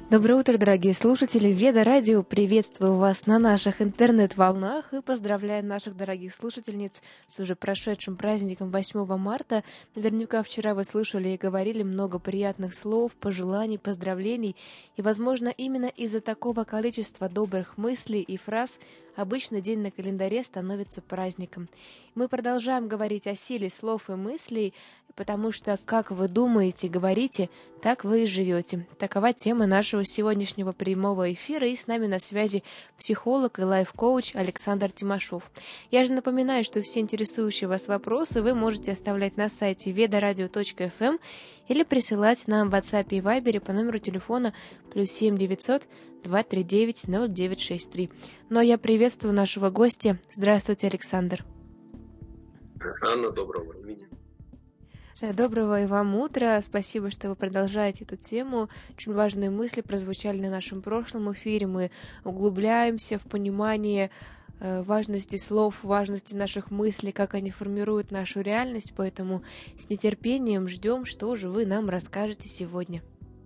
Доброе утро, дорогие слушатели! Веда Радио приветствую вас на наших интернет-волнах и поздравляю наших дорогих слушательниц с уже прошедшим праздником 8 марта. Наверняка вчера вы слышали и говорили много приятных слов, пожеланий, поздравлений. И, возможно, именно из-за такого количества добрых мыслей и фраз обычно день на календаре становится праздником. Мы продолжаем говорить о силе слов и мыслей, потому что, как вы думаете, говорите, так вы и живете. Такова тема нашего сегодняшнего прямого эфира, и с нами на связи психолог и лайф-коуч Александр Тимошов. Я же напоминаю, что все интересующие вас вопросы вы можете оставлять на сайте vedaradio.fm или присылать нам в WhatsApp и Viber по номеру телефона +7 900 239 0963. Но я приветствую нашего гостя. Здравствуйте, Александр. Анна, доброго времени. Доброго и вам утра. Спасибо, что вы продолжаете эту тему. Очень важные мысли прозвучали на нашем прошлом эфире. Мы углубляемся в понимание важности слов, важности наших мыслей, как они формируют нашу реальность. Поэтому с нетерпением ждем, что же вы нам расскажете сегодня.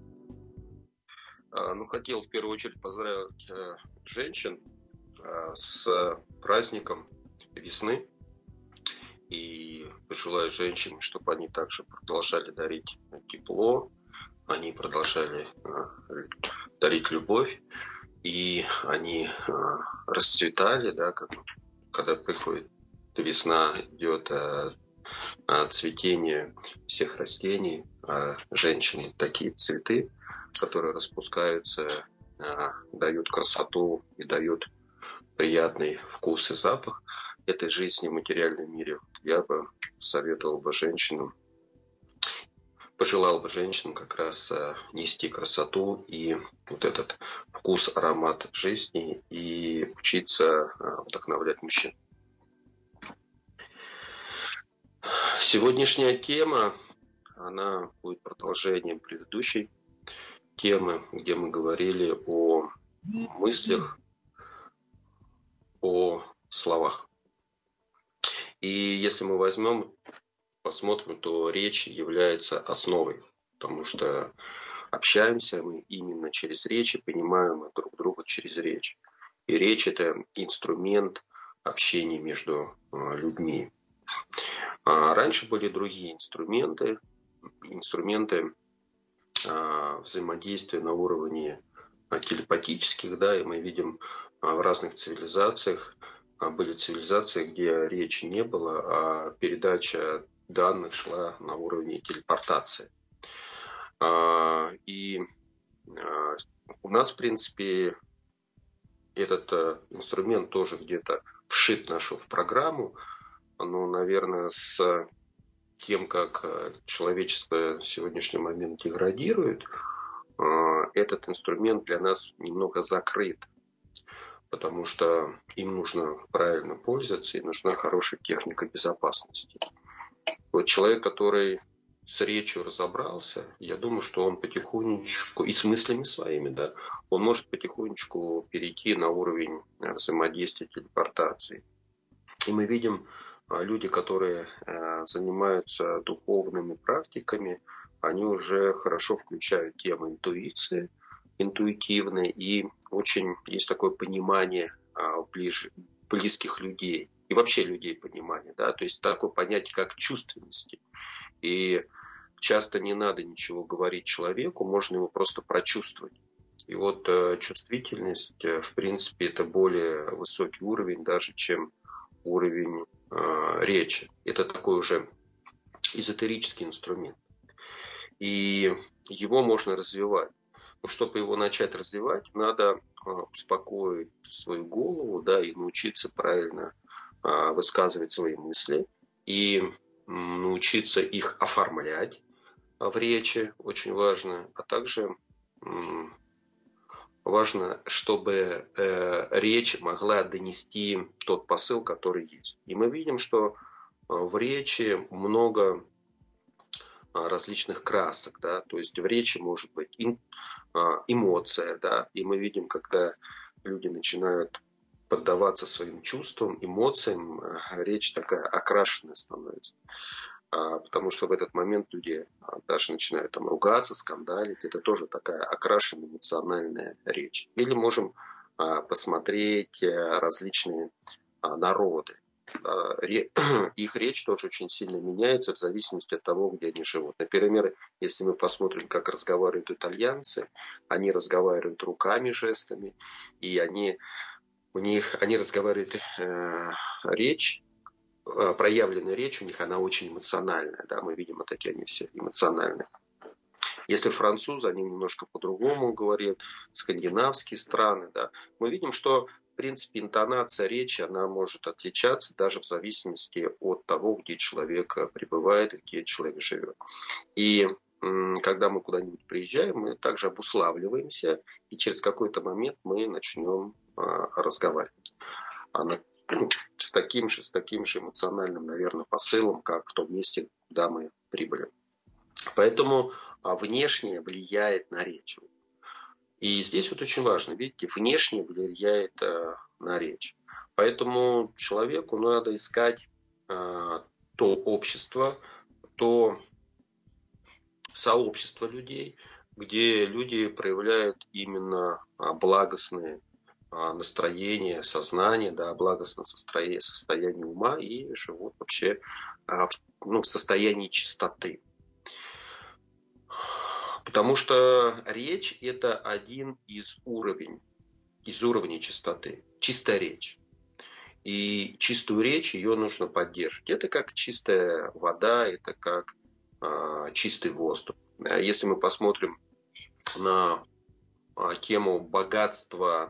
Хотел в первую очередь поздравить женщин с праздником весны. И пожелаю женщинам, чтобы они также продолжали дарить тепло, они продолжали дарить любовь, и они расцветали, да, когда приходит весна, идет цветение всех растений, а женщины такие цветы, которые распускаются, дают красоту и дают приятный вкус и запах этой жизни в материальном мире. Я бы советовал бы женщинам, пожелал бы женщинам как раз нести красоту и вот этот вкус, аромат жизни и учиться вдохновлять мужчин. Сегодняшняя тема, она будет продолжением предыдущей темы, где мы говорили о мыслях, о словах. И если мы посмотрим, то речь является основой, потому что общаемся мы именно через речь и понимаем мы друг друга через речь. И речь – это инструмент общения между людьми. А раньше были другие инструменты взаимодействия на уровне телепатических, да, и мы видим в разных цивилизациях, были цивилизации, где речи не было, а передача данных шла на уровне телепортации. И у нас, в принципе, этот инструмент тоже где-то вшит в программу, но, наверное, с тем, как человечество в сегодняшний момент деградирует, этот инструмент для нас немного закрыт, потому что им нужно правильно пользоваться и нужна хорошая техника безопасности. Вот человек, который с речью разобрался, я думаю, что он потихонечку, и с мыслями своими, да, он может потихонечку перейти на уровень взаимодействия, телепортации. И мы видим, люди, которые занимаются духовными практиками, они уже хорошо включают тему интуиции, интуитивной, и очень есть такое понимание близких людей и вообще людей понимание, да, то есть такое понятие, как чувственности. И часто не надо ничего говорить человеку, можно его просто прочувствовать. И вот чувствительность, в принципе, это более высокий уровень даже, чем уровень речи. Это такой уже эзотерический инструмент. И его можно развивать. Но чтобы его начать развивать, надо успокоить свою голову, да, и научиться правильно высказывать свои мысли, и научиться их оформлять в речи, очень важно, а также важно, чтобы речь могла донести тот посыл, который есть. И мы видим, что в речи много различных красок, да, то есть в речи может быть эмоция, да, и мы видим, когда люди начинают поддаваться своим чувствам, эмоциям, речь такая окрашенная становится. потому что в этот момент люди даже начинают там ругаться, скандалить. Это тоже такая окрашенная эмоциональная речь. Или можем посмотреть различные народы. Их речь тоже очень сильно меняется в зависимости от того, где они живут. Например, если мы посмотрим, как разговаривают итальянцы, они разговаривают руками, жестами, и они разговаривают речь, проявленная речь у них, она очень эмоциональная. Да? Мы видим, такие они все эмоциональные. Если французы, они немножко по-другому говорят, скандинавские страны, да, мы видим, что, в принципе, интонация речи, она может отличаться даже в зависимости от того, где человек пребывает, где человек живет. И когда мы куда-нибудь приезжаем, мы также обуславливаемся, и через какой-то момент мы начнем разговаривать. С таким же эмоциональным, наверное, посылом, как в том месте, куда мы прибыли. Поэтому внешнее влияет на речь. И здесь вот очень важно, видите, внешнее влияет на речь. Поэтому человеку надо искать то общество, то сообщество людей, где люди проявляют именно благостные настроение, сознание, да, благостное состояние ума и живут вообще в состоянии чистоты. Потому что речь – это один из уровней чистоты. Чистая речь. И чистую речь, ее нужно поддерживать. Это как чистая вода, это как чистый воздух. Если мы посмотрим на тему богатства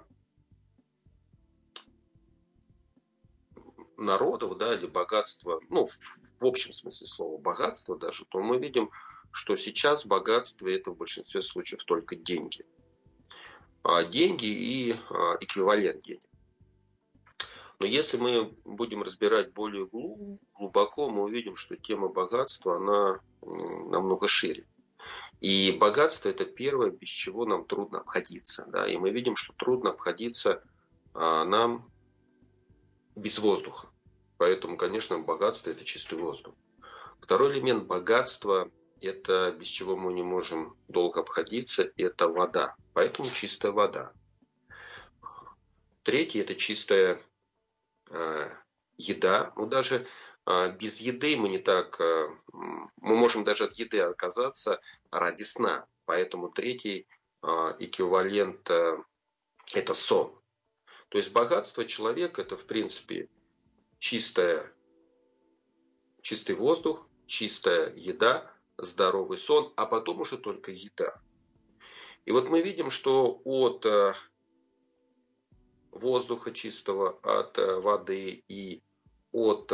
народов, да, или богатство, в общем смысле слова богатство даже, то мы видим, что сейчас богатство – это в большинстве случаев только деньги. Деньги и эквивалент денег. Но если мы будем разбирать более глубоко, мы увидим, что тема богатства, она намного шире. И богатство – это первое, без чего нам трудно обходиться. Да? И мы видим, что трудно обходиться нам без воздуха. Поэтому, конечно, богатство – это чистый воздух. Второй элемент богатства – это без чего мы не можем долго обходиться – это вода. Поэтому чистая вода. Третий – это чистая еда. Даже без еды мы можем даже от еды отказаться ради сна. Поэтому третий эквивалент – это сон. То есть богатство человека – это, в принципе, чистый воздух, чистая еда, здоровый сон, а потом уже только еда. И вот мы видим, что от воздуха чистого, от воды и от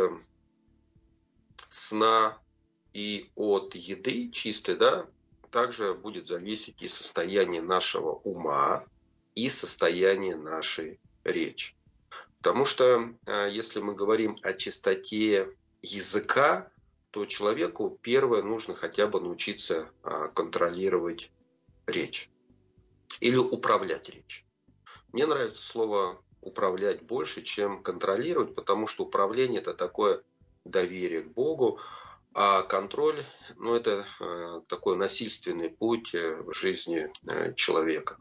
сна и от еды чистой, да, также будет зависеть и состояние нашего ума, и состояние нашей речи. Потому что если мы говорим о чистоте языка, то человеку первое нужно хотя бы научиться контролировать речь или управлять речью. Мне нравится слово управлять больше, чем контролировать, потому что управление – это такое доверие к Богу, а контроль – это такой насильственный путь в жизни человека.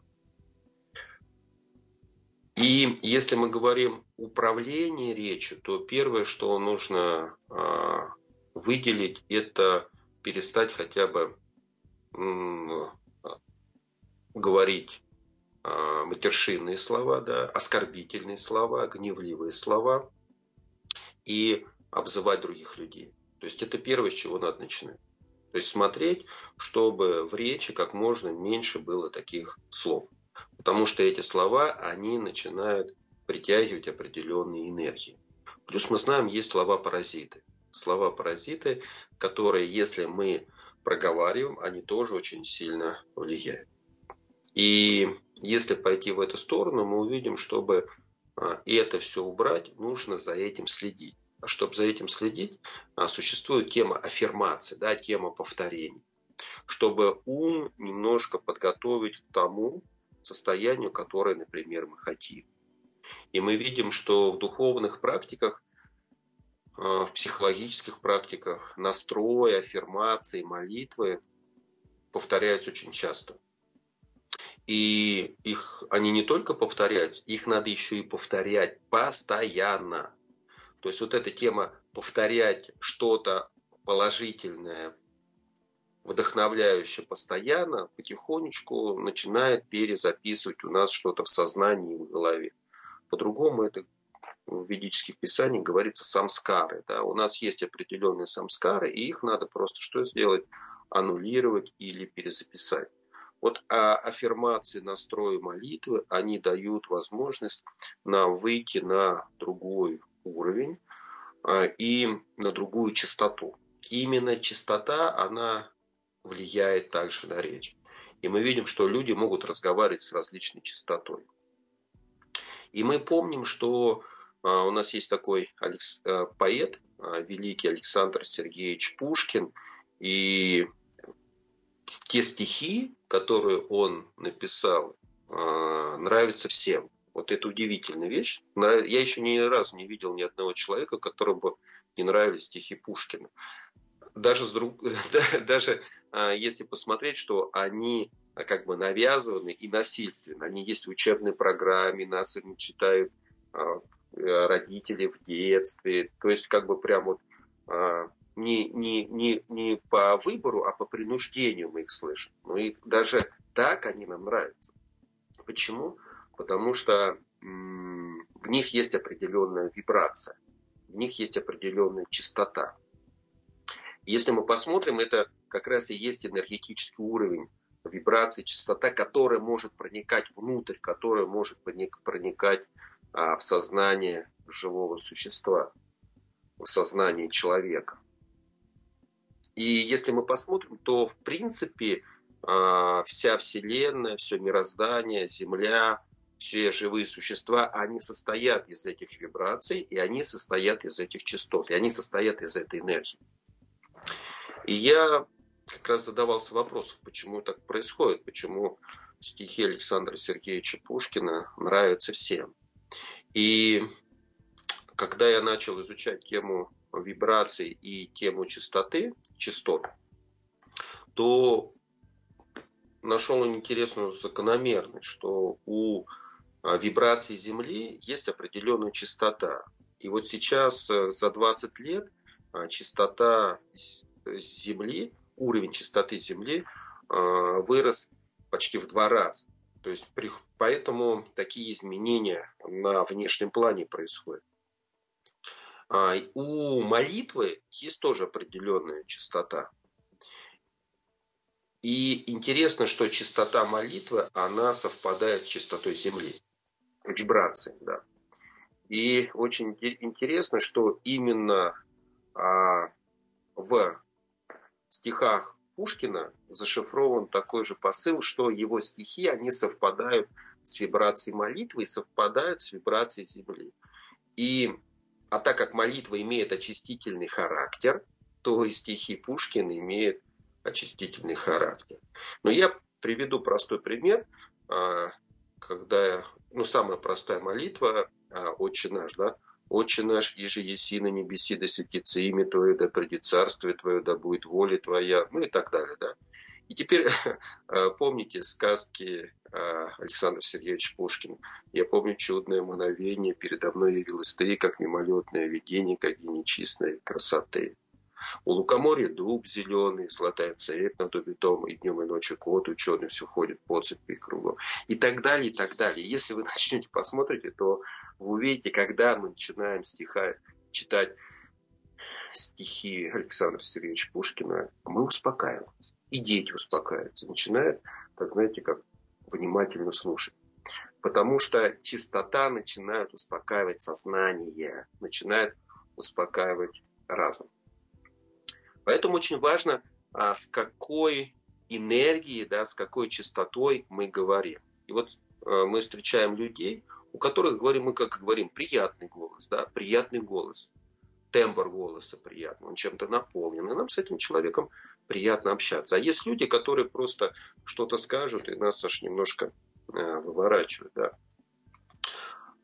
И если мы говорим управление речью, то первое, что нужно выделить, это перестать хотя бы говорить матершинные слова, да, оскорбительные слова, гневливые слова и обзывать других людей. То есть это первое, с чего надо начинать. То есть смотреть, чтобы в речи как можно меньше было таких слов. Потому что эти слова, они начинают притягивать определенные энергии. Плюс мы знаем, есть слова-паразиты. Слова-паразиты, которые, если мы проговариваем, они тоже очень сильно влияют. И если пойти в эту сторону, мы увидим, чтобы это все убрать, нужно за этим следить. А чтобы за этим следить, существует тема аффирмации, да, тема повторений. Чтобы ум немножко подготовить к тому состоянию, которое, например, мы хотим. И мы видим, что в духовных практиках в психологических практиках настрой, аффирмации, молитвы повторяются очень часто. И они не только повторяются, их надо еще и повторять постоянно. То есть вот эта тема повторять что-то положительное, вдохновляющее постоянно, потихонечку начинает перезаписывать у нас что-то в сознании и в голове. По-другому это в ведических писаниях говорится самскары. Да? У нас есть определенные самскары, и их надо просто что сделать? Аннулировать или перезаписать. Вот аффирмации, настрои, молитвы, они дают возможность нам выйти на другой уровень и на другую частоту. Именно частота, она влияет также на речь. И мы видим, что люди могут разговаривать с различной частотой. И мы помним, что у нас есть такой поэт, великий Александр Сергеевич Пушкин, и те стихи, которые он написал, нравятся всем. Вот это удивительная вещь. Я еще ни разу не видел ни одного человека, которому бы не нравились стихи Пушкина. Даже если посмотреть, что они как бы навязаны и насильственны. Они есть в учебной программе, нас им читают родители в детстве. То есть как бы прям вот не по выбору, а по принуждению мы их слышим. Ну и даже так они нам нравятся. Почему? Потому что в них есть определенная вибрация, в них есть определенная частота. Если мы посмотрим, это как раз и есть энергетический уровень вибрации, частота, которая может проникать внутрь, которая может проникать в сознание живого существа, в сознание человека. И если мы посмотрим, то в принципе вся Вселенная, все мироздание, Земля, все живые существа, они состоят из этих вибраций, и они состоят из этих частот, и они состоят из этой энергии. И я как раз задавался вопросом, почему так происходит, почему стихи Александра Сергеевича Пушкина нравятся всем. И когда я начал изучать тему вибраций и тему частот, то нашел интересную закономерность, что у вибраций Земли есть определенная частота. И вот сейчас за 20 лет частота Земли, уровень частоты Земли вырос почти в 2 раза. То есть поэтому такие изменения на внешнем плане происходят. У молитвы есть тоже определенная частота. И интересно, что частота молитвы, она совпадает с частотой Земли. Вибрации, да. И очень интересно, что именно в стихах Пушкина зашифрован такой же посыл, что его стихи, они совпадают с вибрацией молитвы и совпадают с вибрацией Земли. А так как молитва имеет очистительный характер, то и стихи Пушкина имеют очистительный характер. Но я приведу простой пример, когда самая простая молитва «Отче наш», да? «Отче наш, иже еси на небеси, да святится имя Твое, да придет царствие Твое, да будет воля Твоя», и так далее. Да? И теперь помните сказки Александра Сергеевича Пушкина. «Я помню чудное мгновение, передо мной явилось ты, как мимолетное видение, как нечистной красоты. У лукоморья дуб зеленый, золотая цепь над убитом, и днем и ночью кот ученый все ходит по цепи кругом». И так далее, и так далее. Если вы начнете посмотрите, то вы увидите, когда мы начинаем читать стихи Александра Сергеевича Пушкина, мы успокаиваемся. И дети успокаиваются. Начинают, как внимательно слушать. Потому что чистота начинает успокаивать сознание, начинает успокаивать разум. Поэтому очень важно, с какой энергией, с какой частотой мы говорим. И вот мы встречаем людей, у которых мы говорим приятный голос, приятный голос, тембр голоса приятный, он чем-то наполнен, и нам с этим человеком приятно общаться. А есть люди, которые просто что-то скажут, и нас аж немножко выворачивают. Да.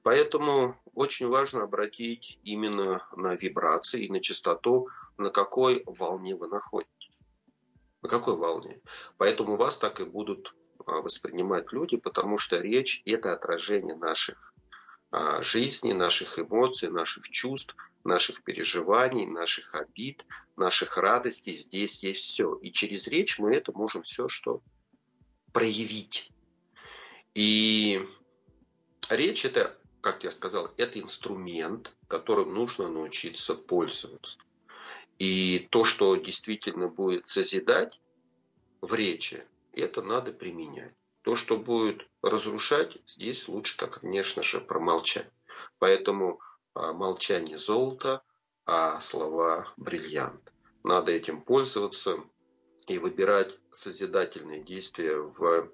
Поэтому очень важно обратить именно на вибрации и на частоту, на какой волне вы находитесь. На какой волне. Поэтому вас так и будут воспринимать люди, потому что речь – это отражение наших жизни, наших эмоций, наших чувств, наших переживаний, наших обид, наших радостей. Здесь есть все. И через речь мы это можем все что проявить. И речь – это, как я сказал, это инструмент, которым нужно научиться пользоваться. И то, что действительно будет созидать в речи, это надо применять. То, что будет разрушать, здесь лучше, конечно же, промолчать. Поэтому молчание золото, а слова бриллиант. Надо этим пользоваться и выбирать созидательные действия в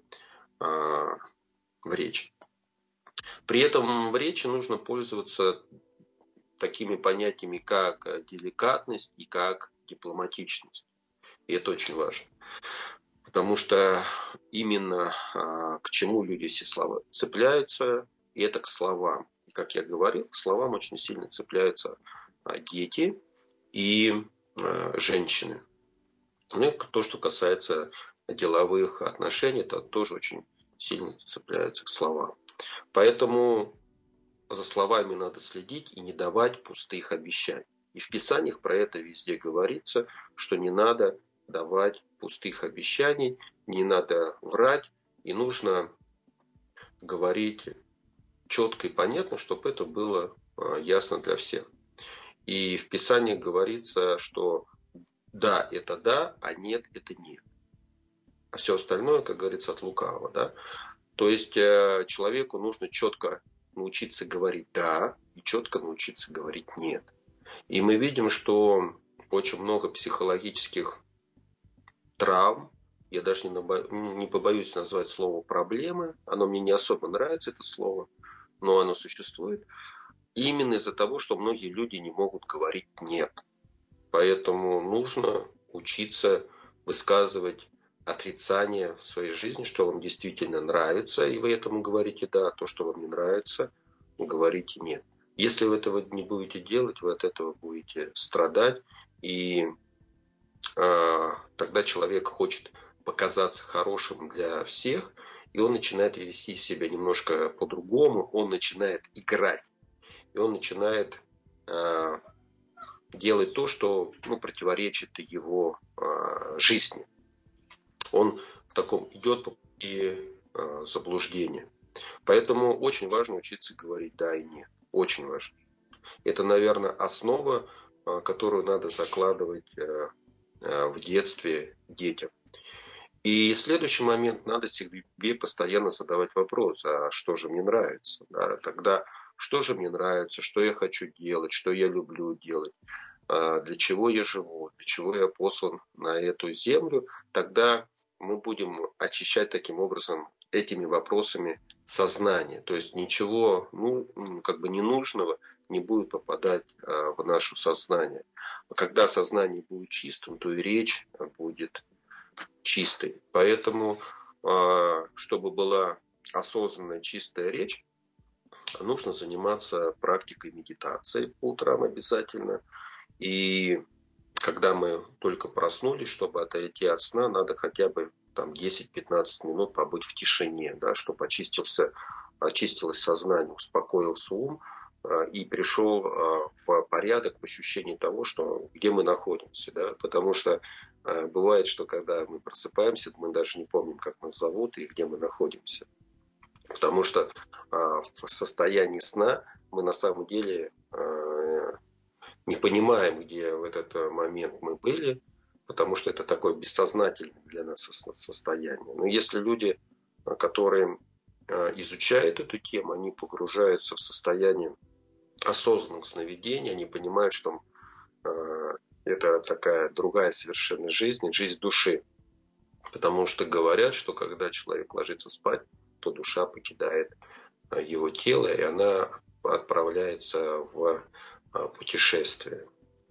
речи. При этом в речи нужно пользоваться такими понятиями, как деликатность и как дипломатичность. И это очень важно. Потому что именно к чему люди все слова цепляются, и это к словам. И, как я говорил, к словам очень сильно цепляются дети и женщины. Ну и то, что касается деловых отношений, это тоже очень сильно цепляются к словам. Поэтому за словами надо следить и не давать пустых обещаний. И в Писаниях про это везде говорится, что не надо давать пустых обещаний, не надо врать, и нужно говорить четко и понятно, чтобы это было ясно для всех. И в Писании говорится, что да, это да, а нет, это нет. А все остальное, как говорится, от лукавого. Да? То есть человеку нужно четко научиться говорить да и четко научиться говорить нет. И мы видим, что очень много психологических травм, я даже не побоюсь назвать слово проблемы, оно мне не особо нравится, это слово, но оно существует, именно из-за того, что многие люди не могут говорить нет. Поэтому нужно учиться высказывать отрицание в своей жизни, что вам действительно нравится, и вы этому говорите да, то, что вам не нравится, говорите нет. Если вы этого не будете делать, вы от этого будете страдать, и тогда человек хочет показаться хорошим для всех, и он начинает вести себя немножко по-другому, он начинает играть, и он начинает делать то, что противоречит его жизни. Он в таком идет по пути заблуждения. Поэтому очень важно учиться говорить да и нет. Очень важно. Это, наверное, основа, которую надо закладывать в детстве детям. И следующий момент, надо себе постоянно задавать вопрос, а что же мне нравится? Да? Тогда что же мне нравится, что я хочу делать, что я люблю делать, для чего я живу, для чего я послан на эту землю, тогда мы будем очищать таким образом этими вопросами сознание. То есть ничего ненужного не будет попадать в наше сознание. А когда сознание будет чистым, то и речь будет чистой. Поэтому, чтобы была осознанная чистая речь, нужно заниматься практикой медитации по утрам обязательно. И когда мы только проснулись, чтобы отойти от сна, надо хотя бы 10-15 минут побыть в тишине, да, чтобы очистилось сознание, успокоился ум и пришел в порядок, в ощущение того, что где мы находимся. Да? Потому что бывает, что когда мы просыпаемся, мы даже не помним, как нас зовут и где мы находимся. Потому что в состоянии сна мы на самом деле не понимаем, где в этот момент мы были, потому что это такое бессознательное для нас состояние. Но если люди, которые изучают эту тему, они погружаются в состояние осознанных сновидений, они понимают, что это такая другая совершенно жизнь, жизнь души. Потому что говорят, что когда человек ложится спать, то душа покидает его тело, и она отправляется в путешествие.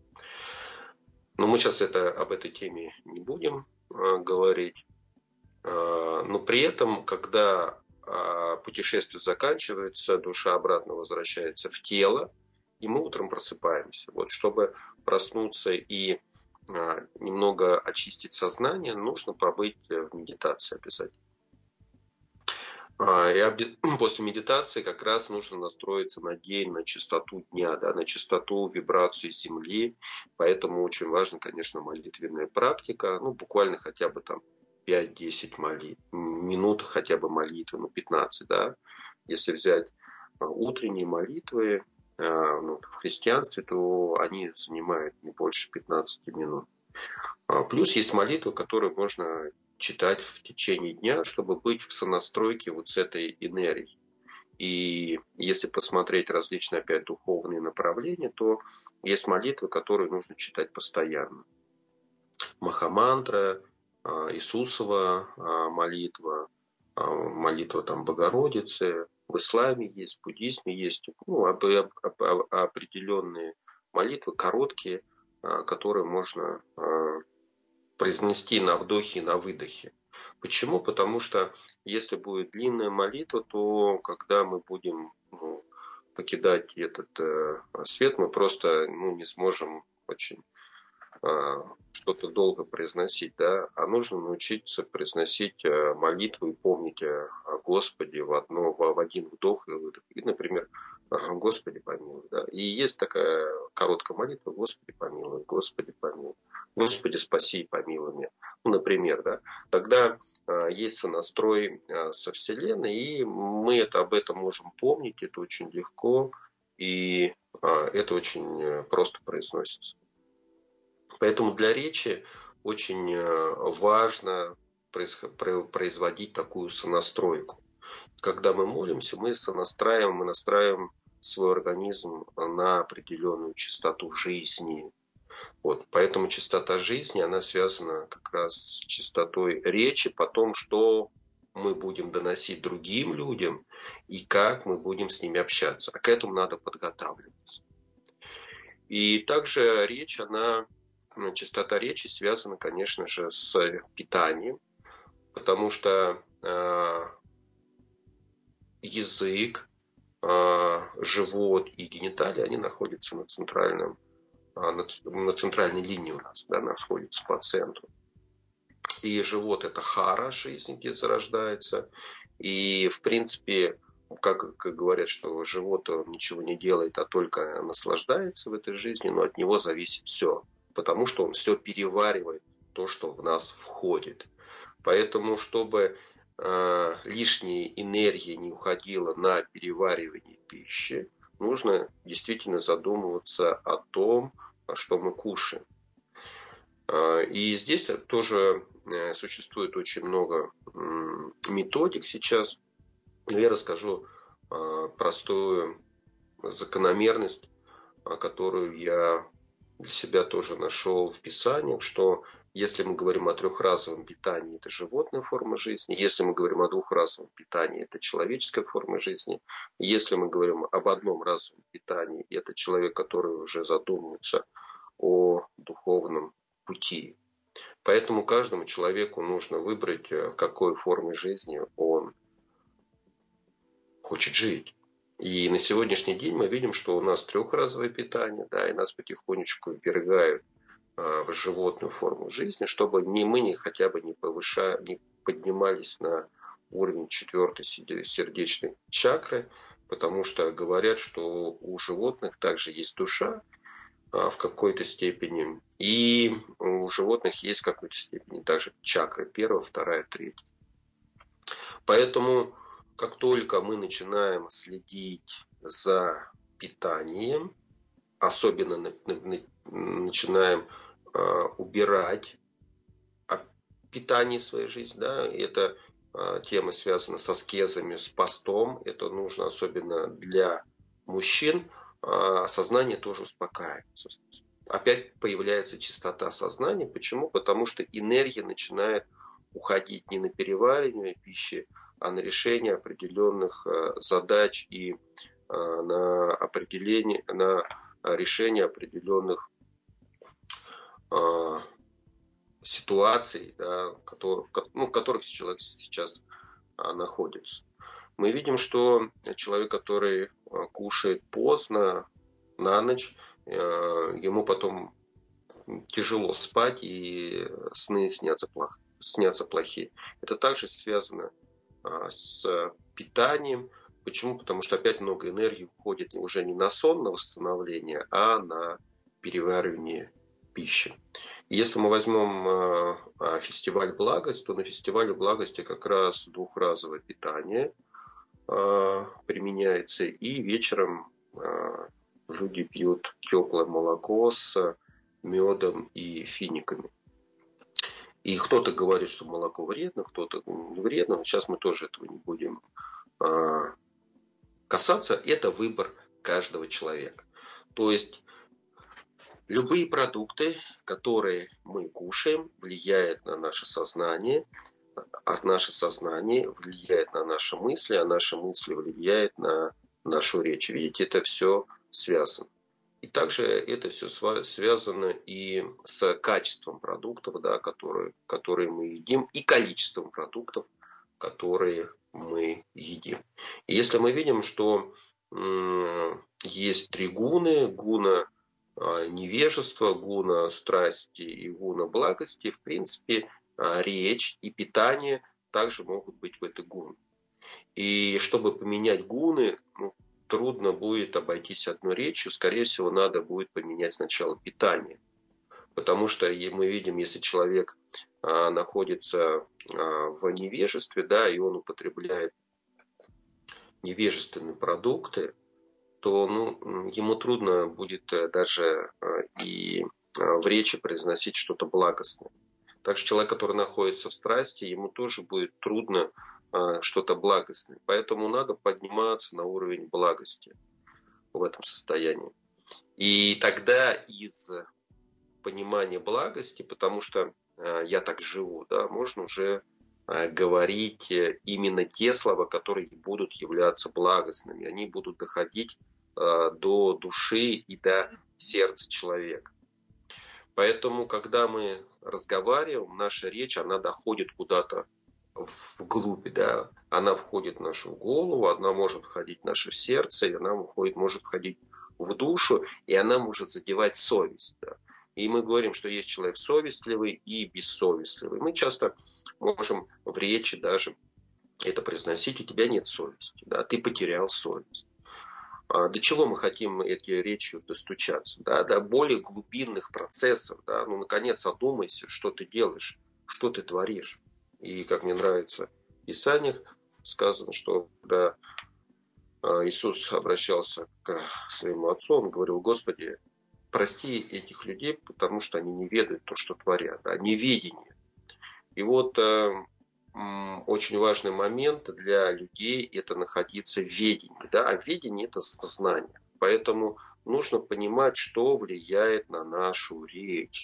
Но мы сейчас об этой теме не будем говорить. Но при этом, когда путешествие заканчивается, душа обратно возвращается в тело, и мы утром просыпаемся. Вот, чтобы проснуться и немного очистить сознание, нужно побыть в медитации обязательно. И после медитации как раз нужно настроиться на день, на частоту дня, да, на частоту вибрацию Земли. Поэтому очень важна, конечно, молитвенная практика. Буквально хотя бы там 5-10 минут хотя бы молитвы, 15, да. Если взять утренние молитвы в христианстве, то они занимают не больше 15 минут. Плюс есть молитвы, которые можно читать в течение дня, чтобы быть в сонастройке вот с этой энергией. И если посмотреть различные, опять, духовные направления, то есть молитвы, которые нужно читать постоянно. Махамантра, Иисусова молитва, молитва там Богородицы. В исламе есть, в буддизме есть определенные молитвы, короткие, которые можно произнести на вдохе и на выдохе. Почему? Потому что если будет длинная молитва, то когда мы будем покидать этот свет, мы просто не сможем очень что-то долго произносить, да, а нужно научиться произносить молитву и помнить о Господе в один вдох и выдох. И, например, Господи помилуй. Да. И есть такая короткая молитва: Господи помилуй, Господи помилуй, Господи спаси и помилуй меня. Например, да. Тогда есть сонастрой со Вселенной, и мы об этом можем помнить, это очень легко, и это очень просто произносится. Поэтому для речи очень важно производить такую сонастройку. Когда мы молимся, мы настраиваем свой организм на определенную частоту жизни. Вот. Поэтому частота жизни, она связана как раз с частотой речи, потом, что мы будем доносить другим людям и как мы будем с ними общаться. А к этому надо подготавливаться. И также частота речи связана, конечно же, с питанием, потому что язык, живот и гениталии, они находятся на центральной линии у нас, да, находятся по центру. И живот – это хара жизни, где зарождается. И, в принципе, как говорят, что живот ничего не делает, а только наслаждается в этой жизни, но от него зависит все. Потому что он все переваривает, то, что в нас входит. Поэтому, чтобы лишняя энергия не уходила на переваривание пищи, нужно действительно задумываться о том, что мы кушаем. И здесь тоже существует очень много методик сейчас. Но я расскажу простую закономерность, которую я для себя тоже нашел в Писаниях, что если мы говорим о трехразовом питании, это животная форма жизни. Если мы говорим о двухразовом питании, это человеческая форма жизни. Если мы говорим об одном разовом питании, это человек, который уже задумывается о духовном пути. Поэтому каждому человеку нужно выбрать, какой формой жизни он хочет жить. И на сегодняшний день мы видим, что у нас трехразовое питание, да, и нас потихонечку ввергают в животную форму жизни, чтобы мы хотя бы не поднимались на уровень 4-й сердечной чакры, потому что говорят, что у животных также есть душа в какой-то степени, и у животных есть в какой-то степени также чакры 1, 2, 3. Поэтому как только мы начинаем следить за питанием, особенно начинаем убирать от питания своей жизни, да, эта тема связана с аскезами, с постом, это нужно особенно для мужчин, сознание тоже успокаивается. Опять появляется чистота сознания. Почему? Потому что энергия начинает уходить не на переваривание пищи, а на решение определенных задач и на решение определенных ситуаций, да, в которых человек сейчас находится. Мы видим, что человек, который кушает поздно, на ночь, ему потом тяжело спать, и сны снятся плохие. Это также связано с питанием. Почему? Потому что опять много энергии уходит уже не на сон, на восстановление, а на переваривание пищи. Если мы возьмем фестиваль благости, то на фестивале благости как раз двухразовое питание применяется, и вечером люди пьют теплое молоко с медом и финиками. И кто-то говорит, что молоко вредно, кто-то не вредно. Сейчас мы тоже этого не будем касаться. Это выбор каждого человека. То есть любые продукты, которые мы кушаем, влияют на наше сознание, а наше сознание влияет на наши мысли, а наши мысли влияют на нашу речь. Видите, это все связано. И также это все связано и с качеством продуктов, да, которые мы едим, и количеством продуктов, которые мы едим. И если мы видим, что есть три гуны: гуна невежества, гуна страсти и гуна благости, в принципе, речь и питание также могут быть в этой гуне. И чтобы поменять гуны, трудно будет обойтись одной речью. Скорее всего, надо будет поменять сначала питание. Потому что мы видим, если человек находится в невежестве, да, и он употребляет невежественные продукты, то ему трудно будет даже и в речи произносить что-то благостное. Также человек, который находится в страсти, ему тоже будет трудно что-то благостное. Поэтому надо подниматься на уровень благости в этом состоянии. И тогда из понимания благости, потому что я так живу, да, можно уже говорить именно те слова, которые будут являться благостными. Они будут доходить до души и до сердца человека. Поэтому, когда мы разговариваем, наша речь, она доходит куда-то вглубь, да, она входит в нашу голову, она может входить в наше сердце, и она может входить в душу, и она может задевать совесть. Да. И мы говорим, что есть человек совестливый и бессовестливый. Мы часто можем в речи даже это произносить: у тебя нет совести, да, ты потерял совесть. До чего мы хотим этой речью достучаться? Да, до более глубинных процессов. Да? Наконец, одумайся, что ты делаешь, что ты творишь. И, как мне нравится в Писаниях, сказано, что когда Иисус обращался к своему отцу, он говорил: Господи, прости этих людей, потому что они не ведают то, что творят. Да? Неведение. И вот очень важный момент для людей – это находиться в ведении. Да? А ведение – это знание. Поэтому нужно понимать, что влияет на нашу речь.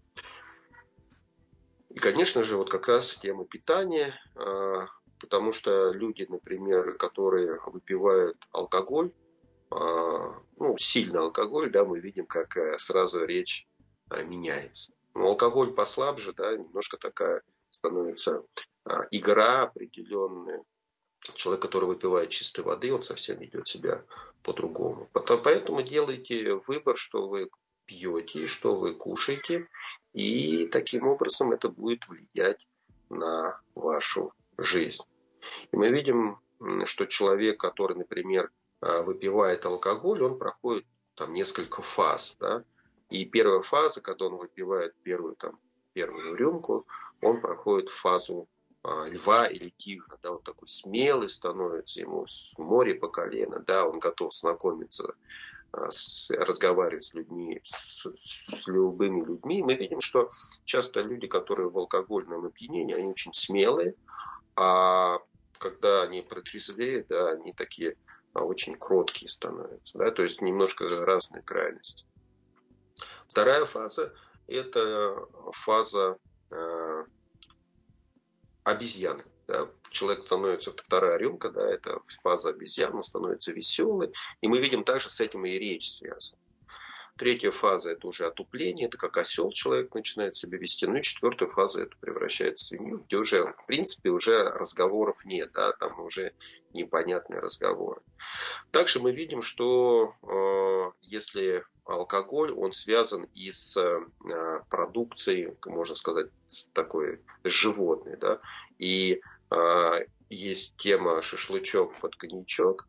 И, конечно же, вот как раз тема питания, потому что люди, например, которые выпивают алкоголь, сильный алкоголь, да, мы видим, как сразу речь меняется. Но алкоголь послабже, да, немножко такая становится игра определенная. Человек, который выпивает чистой воды, он совсем ведет себя по-другому. Поэтому делайте выбор, что вы пьете, что вы кушаете, и таким образом это будет влиять на вашу жизнь. И мы видим, что человек, который, например, выпивает алкоголь, он проходит там несколько фаз. Да? И первая фаза, когда он выпивает первую рюмку, он проходит фазу льва или тигра, да, вот такой смелый становится, ему с моря по колено, да, он готов знакомиться, разговаривать с людьми, с любыми людьми. Мы видим, что часто люди, которые в алкогольном опьянении, они очень смелые, а когда они протрезвеют, да, они такие очень кроткие становятся, да, то есть немножко разные крайности. Вторая фаза – это фаза обезьяны. Да. Человек становится, вторая рюмка, да, это фаза обезьян, он становится веселый. И мы видим также с этим и речь связана. Третья фаза – это уже отупление, это как осел человек начинает себя вести. Ну и четвертая фаза – это превращается в свинью, где уже, в принципе, уже разговоров нет, да, там уже непонятные разговоры. Также мы видим, что если алкоголь, он связан и с продукцией, можно сказать, такой животной, да, и есть тема шашлычок под коньячок,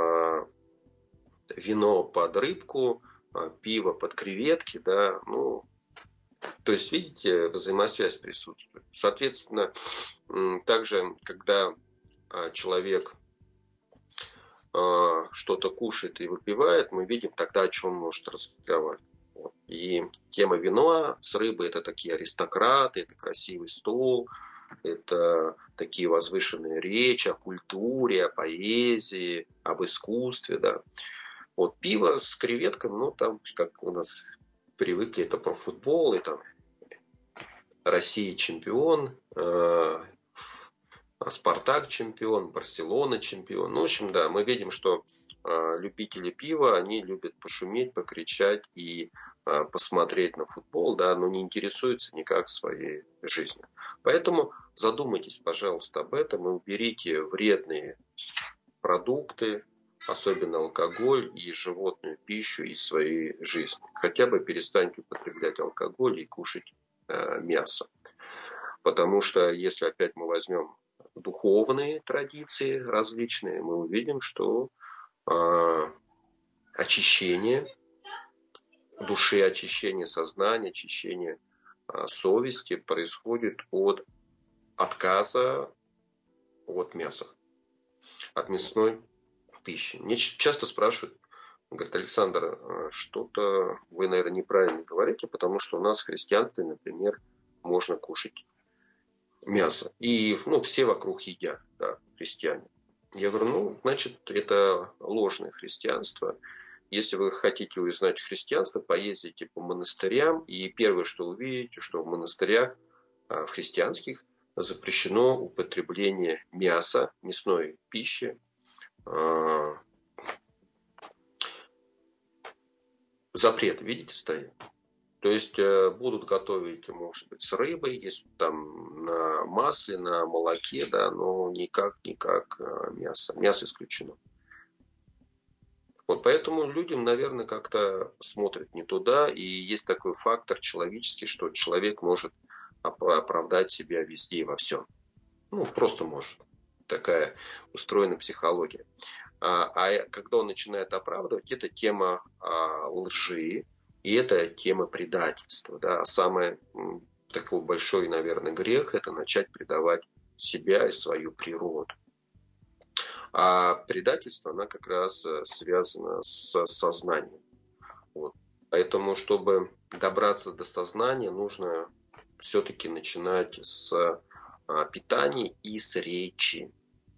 вино под рыбку, пиво под креветки, да, ну, то есть, видите, взаимосвязь присутствует. Соответственно, также, когда человек что-то кушает и выпивает, мы видим тогда, о чем он может разговаривать. И тема вина с рыбой – это такие аристократы, это красивый стол, это такие возвышенные речи о культуре, о поэзии, об искусстве, да. Вот пиво с креветками, ну там, как у нас привыкли, это про футбол, и там Россия чемпион, Спартак чемпион, Барселона чемпион. Ну, в общем, да, мы видим, что любители пива, они любят пошуметь, покричать и посмотреть на футбол, да, но не интересуются никак своей жизнью. Поэтому задумайтесь, пожалуйста, об этом и уберите вредные продукты, особенно алкоголь и животную пищу из своей жизни. Хотя бы перестаньте употреблять алкоголь и кушать мясо. Потому что если опять мы возьмем духовные традиции различные, мы увидим, что очищение души, очищение сознания, очищение совести происходит от отказа от мяса, от мясной пищи. Мне часто спрашивают, говорят: Александр, что-то вы, наверное, неправильно говорите, потому что у нас в христианстве, например, можно кушать мясо. И все вокруг едят, да, христиане. Я говорю, значит, это ложное христианство. Если вы хотите узнать христианство, поездите по монастырям, и первое, что увидите, что в монастырях, в христианских, запрещено употребление мяса, мясной пищи. Запрет, видите, стоит. То есть будут готовить, может быть, с рыбой, есть там на масле, на молоке, да, но никак мясо. Мясо исключено. Вот поэтому людям, наверное, как-то смотрят не туда, и есть такой фактор человеческий, что человек может оправдать себя везде и во всем. Просто может. Такая устроена психология. А когда он начинает оправдывать, это тема лжи, и это тема предательства. Да. Самый такой большой, наверное, грех – это начать предавать себя и свою природу. А предательство, оно как раз связано с сознанием. Вот. Поэтому, чтобы добраться до сознания, нужно все-таки начинать с питания и с речи.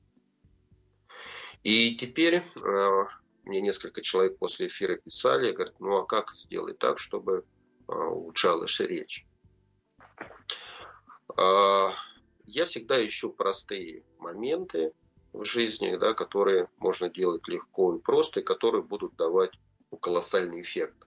И теперь мне несколько человек после эфира писали, говорят, а как сделать так, чтобы улучшалась речь? Я всегда ищу простые моменты в жизни, да, которые можно делать легко и просто, и которые будут давать колоссальный эффект.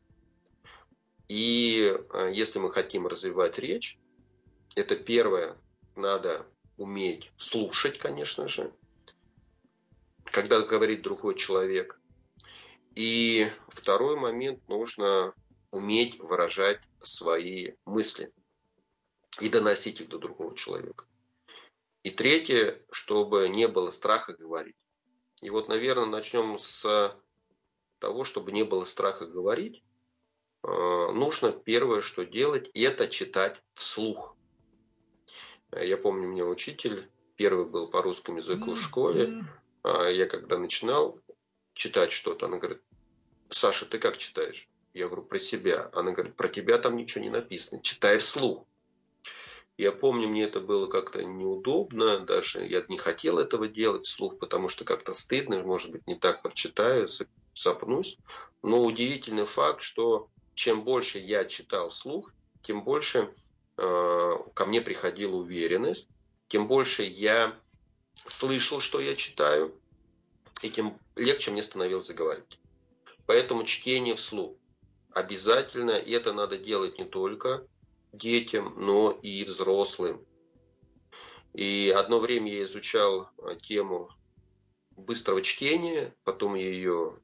И если мы хотим развивать речь, это первое, надо уметь слушать, конечно же, когда говорит другой человек. И второй момент, нужно уметь выражать свои мысли и доносить их до другого человека. И третье, чтобы не было страха говорить. И вот, наверное, начнем с того, чтобы не было страха говорить. Нужно первое, что делать, это читать вслух. Я помню, у меня учитель первый был по русскому языку в школе. Я когда начинал читать что-то, она говорит: Саша, ты как читаешь? Я говорю: про себя. Она говорит: про тебя там ничего не написано, читай вслух. Я помню, мне это было как-то неудобно, даже я не хотел этого делать вслух, потому что как-то стыдно, может быть, не так прочитаю, сопнусь. Но удивительный факт, что чем больше я читал вслух, тем больше ко мне приходила уверенность, тем больше я слышал, что я читаю, и тем легче мне становилось заговаривать. Поэтому чтение вслух. обязательно это надо делать не только детям, но и взрослым. И одно время я изучал тему быстрого чтения, потом я ее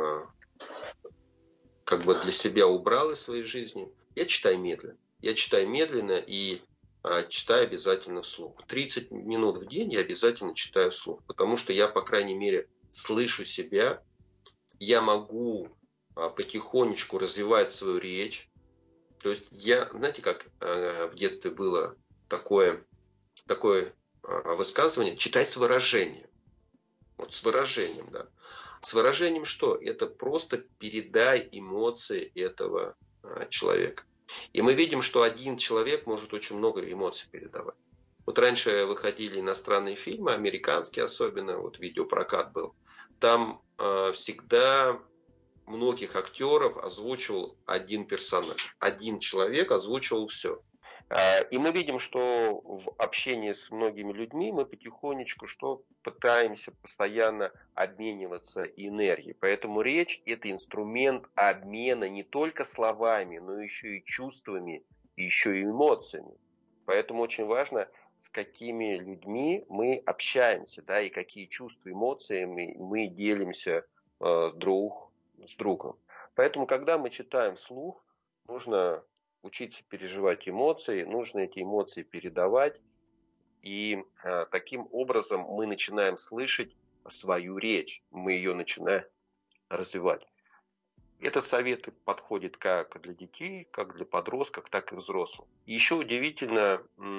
как бы для себя убрал из своей жизни. Я читаю медленно. Я читаю медленно и читаю обязательно вслух. 30 минут в день я обязательно читаю вслух, потому что я, по крайней мере, слышу себя. Я могу потихонечку развивать свою речь. То есть я, знаете, как в детстве было такое высказывание, читай с выражением. Вот с выражением, да. С выражением что? Это просто передай эмоции этого человека. И мы видим, что один человек может очень много эмоций передавать. Вот раньше выходили иностранные фильмы, американские особенно, вот видеопрокат был. Там всегда многих актеров озвучивал один персонаж. Один человек озвучивал все. И мы видим, что в общении с многими людьми мы потихонечку пытаемся постоянно обмениваться энергией. Поэтому речь – это инструмент обмена не только словами, но еще и чувствами, еще и эмоциями. Поэтому очень важно, с какими людьми мы общаемся, да, и какие чувства, эмоции мы делимся друг с другом. Поэтому, когда мы читаем вслух, нужно учиться переживать эмоции, нужно эти эмоции передавать, и таким образом мы начинаем слышать свою речь, мы ее начинаем развивать. Этот совет подходит как для детей, как для подростков, так и взрослых. И еще удивительно,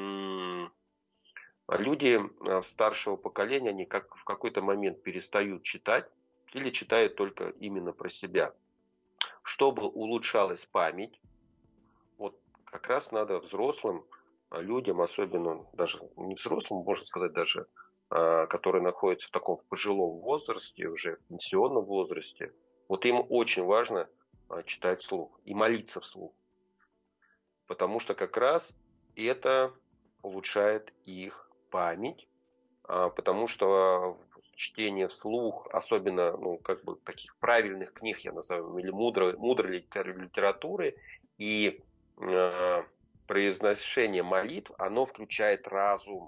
люди старшего поколения, они в какой-то момент перестают читать или читают только именно про себя. Чтобы улучшалась память, вот как раз надо взрослым людям, особенно даже не взрослым, можно сказать, даже которые находятся в таком пожилом возрасте, уже в пенсионном возрасте, вот им очень важно читать вслух и молиться вслух. Потому что как раз это улучшает их память, потому что чтение вслух, особенно таких правильных книг, я называю, или мудрой литературы, и произношение молитв, оно включает разум.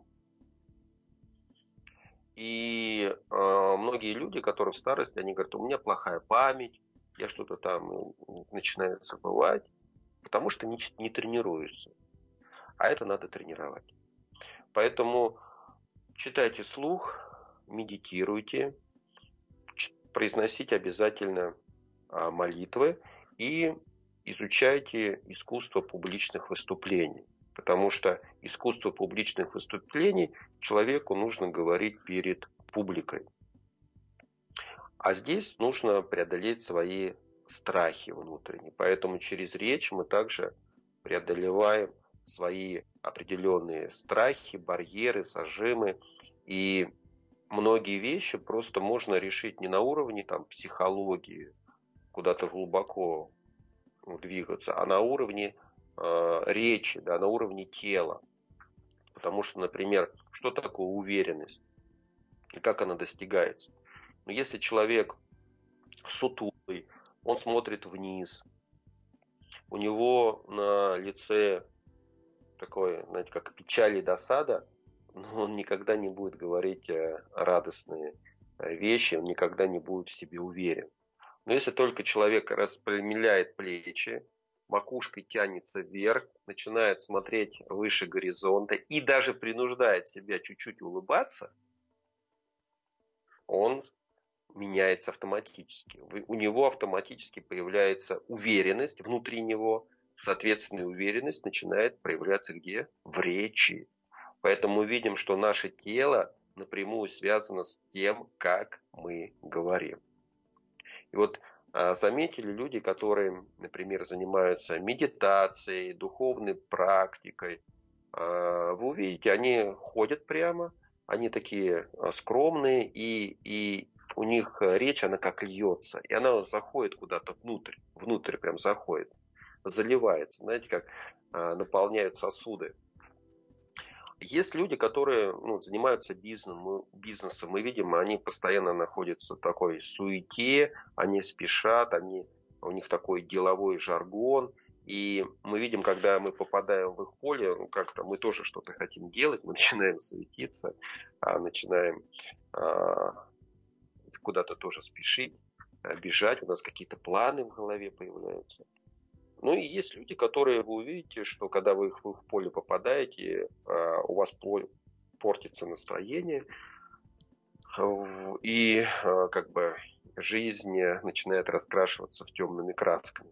И многие люди, которые в старости, они говорят, у меня плохая память, я что-то там начинаю забывать, потому что не тренируются. А это надо тренировать. Поэтому читайте вслух, медитируйте, произносите обязательно молитвы и изучайте искусство публичных выступлений. Потому что искусство публичных выступлений человеку нужно говорить перед публикой. А здесь нужно преодолеть свои страхи внутренние. Поэтому через речь мы также преодолеваем свои определенные страхи, барьеры, зажимы. И многие вещи просто можно решить не на уровне психологии, куда-то глубоко двигаться, а на уровне речи, да, на уровне тела. Потому что, например, что такое уверенность и как она достигается? Но если человек сутулый, он смотрит вниз, у него на лице такое, знаете, как печаль и досада, но он никогда не будет говорить радостные вещи, он никогда не будет в себе уверен. Но если только человек распрямляет плечи, макушкой тянется вверх, начинает смотреть выше горизонта и даже принуждает себя чуть-чуть улыбаться, он меняется автоматически. У него автоматически появляется уверенность внутри него, соответственно, уверенность начинает проявляться где? В речи. Поэтому мы видим, что наше тело напрямую связано с тем, как мы говорим. И вот заметили люди, которые, например, занимаются медитацией, духовной практикой, вы увидите, они ходят прямо, они такие скромные, и у них речь, она как льется, и она заходит куда-то внутрь прям заходит, заливается, знаете, как наполняют сосуды. Есть люди, которые занимаются бизнесом, мы видим, они постоянно находятся в такой суете, они спешат, они у них такой деловой жаргон. И мы видим, когда мы попадаем в их поле, как-то мы тоже что-то хотим делать, мы начинаем суетиться, начинаем куда-то тоже спешить, бежать, у нас какие-то планы в голове появляются. Ну и есть люди, которые вы увидите, что когда вы в поле попадаете, у вас портится настроение, и как бы жизнь начинает раскрашиваться в темными красками.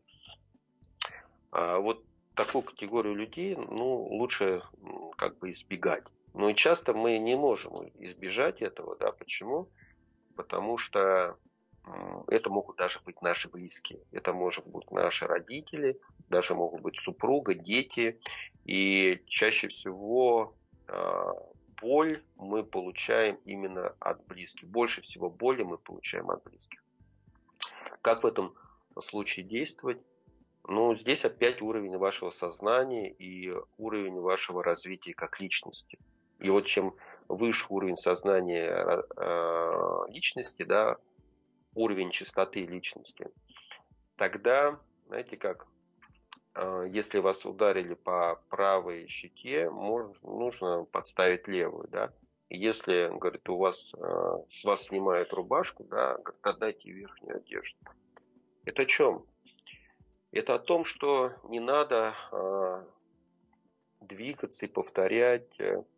Вот такую категорию людей, лучше как бы избегать. Но и часто мы не можем избежать этого, да, почему? Потому что это могут даже быть наши близкие, это может быть наши родители, даже могут быть супруга, дети. И чаще всего боль мы получаем именно от близких. Больше всего боли мы получаем от близких. Как в этом случае действовать? Здесь опять уровень вашего сознания и уровень вашего развития как личности. И вот чем выше уровень сознания личности, да, уровень чистоты личности, тогда, знаете как, если вас ударили по правой щеке, нужно подставить левую, да. И если, говорит, с вас снимают рубашку, да, отдайте верхнюю одежду. Это о чем? Это о том, что не надо двигаться и повторять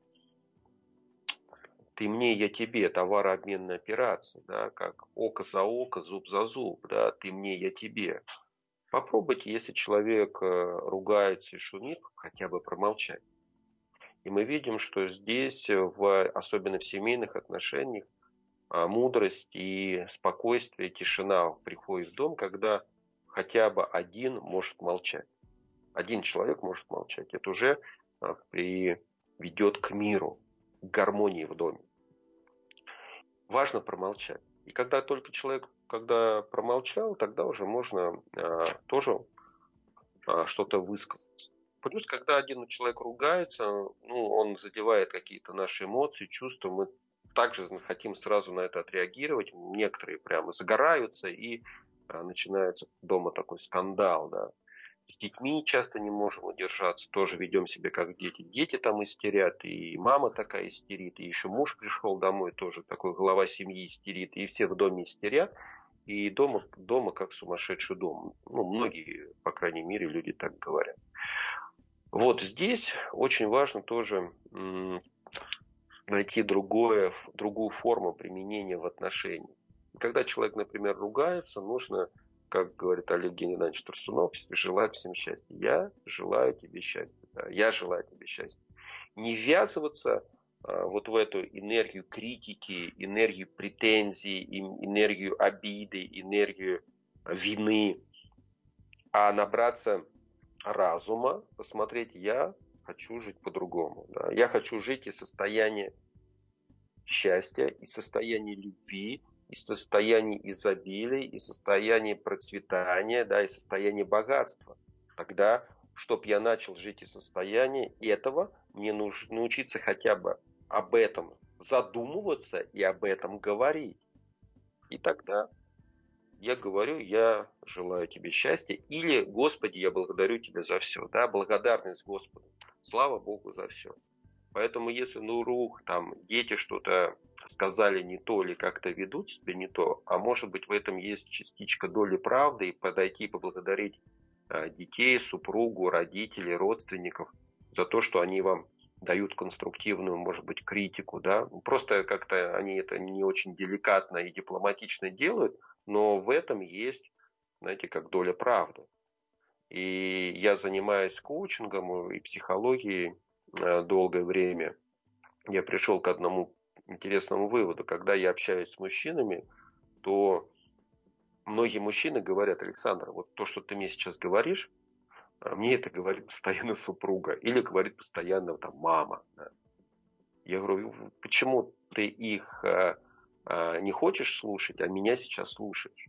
«ты мне, я тебе», товарообменная операция, да, как око за око, зуб за зуб, да, «ты мне, я тебе». Попробуйте, если человек ругается и шумит, хотя бы промолчать. И мы видим, что здесь, особенно в семейных отношениях, мудрость и спокойствие, тишина приходит в дом, когда хотя бы один может молчать. Один человек может молчать. Это уже приведет к миру, к гармонии в доме. Важно промолчать. И когда только человек, когда промолчал, тогда уже можно тоже что-то высказать. Плюс, когда один человек ругается, он задевает какие-то наши эмоции, чувства, мы также хотим сразу на это отреагировать. Некоторые прямо загораются, и начинается дома такой скандал, да. С детьми часто не можем удержаться, тоже ведем себя как дети. Дети там истерят, и мама такая истерит, и еще муж пришел домой, тоже такой глава семьи истерит, и все в доме истерят, и дома как сумасшедший дом. Многие, по крайней мере, люди так говорят. Вот здесь очень важно тоже найти другую форму применения в отношениях. Когда человек, например, ругается, нужно, как говорит Олег Геннадьевич Турсунов, желать всем счастья. Я желаю тебе счастья. Да, я желаю тебе счастья. Не ввязываться вот в эту энергию критики, энергию претензий, энергию обиды, энергию вины, а набраться разума, посмотреть, я хочу жить по-другому. Да. Я хочу жить из состояния счастья, из состояния любви, из состояния изобилия, из состояния процветания, да, из состояния богатства. Тогда, чтобы я начал жить из состояния этого, мне нужно научиться хотя бы об этом задумываться и об этом говорить. И тогда я говорю, я желаю тебе счастья, или Господи, я благодарю тебя за все. Да, благодарность Господу. Слава Богу за все. Поэтому если там дети что-то сказали не то или как-то ведут себя не то, а может быть в этом есть частичка доли правды, и подойти и поблагодарить детей, супругу, родителей, родственников за то, что они вам дают конструктивную, может быть, критику, да, просто как-то они это не очень деликатно и дипломатично делают, но в этом есть, знаете, как доля правды. И я занимаюсь коучингом и психологией долгое время. Я пришел к одному интересному выводу. Когда я общаюсь с мужчинами, то многие мужчины говорят: Александр, вот то, что ты мне сейчас говоришь, мне это говорит постоянно супруга или говорит постоянно там мама. Да. Я говорю, почему ты их не хочешь слушать, а меня сейчас слушаешь?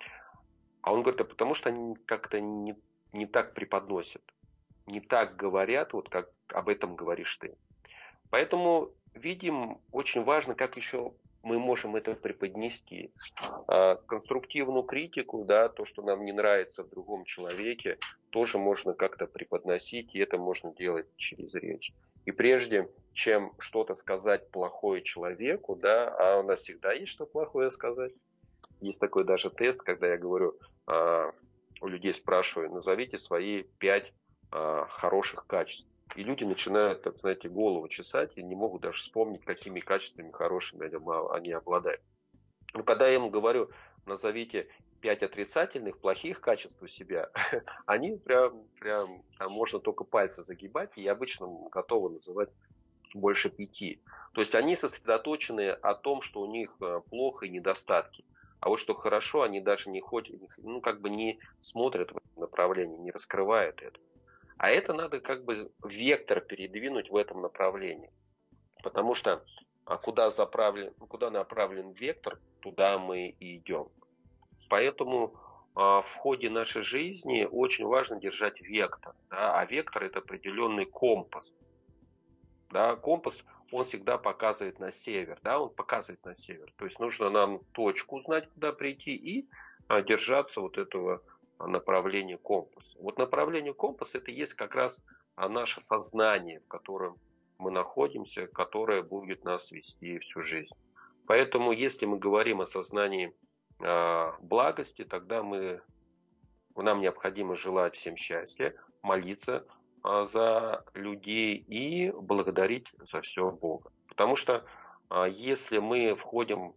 А он говорит, а потому что они как-то не так преподносят, не так говорят, вот как об этом говоришь ты. Поэтому видим, очень важно, как еще мы можем это преподнести. Конструктивную критику, да, то, что нам не нравится в другом человеке, тоже можно как-то преподносить, и это можно делать через речь. И прежде чем что-то сказать плохое человеку, да, а у нас всегда есть что плохое сказать. Есть такой даже тест, когда я говорю, у людей спрашиваю, назовите свои 5 хороших качеств. И люди начинают, так знаете, голову чесать и не могут даже вспомнить, какими качествами хорошими они обладают. Но когда я им говорю, назовите 5 отрицательных, плохих качеств у себя, они прям там можно только пальцы загибать, и я обычно готовы называть больше 5. То есть они сосредоточены о том, что у них плохо и недостатки. А вот что хорошо, они даже не ходят, не смотрят в этом направлении, не раскрывают это. А это надо вектор передвинуть в этом направлении. Потому что куда направлен вектор, туда мы и идем. Поэтому в ходе нашей жизни очень важно держать вектор. Да? А вектор – это определенный компас. Да? Компас, он всегда показывает на север. Да? Он показывает на север. То есть нужно нам точку знать, куда прийти, и держаться вот этого направления компаса. Вот направление компаса – это и есть как раз наше сознание, в котором мы находимся, которое будет нас вести всю жизнь. Поэтому, если мы говорим о сознании благости, тогда нам необходимо желать всем счастья, молиться за людей и благодарить за все Бога. Потому что если мы входим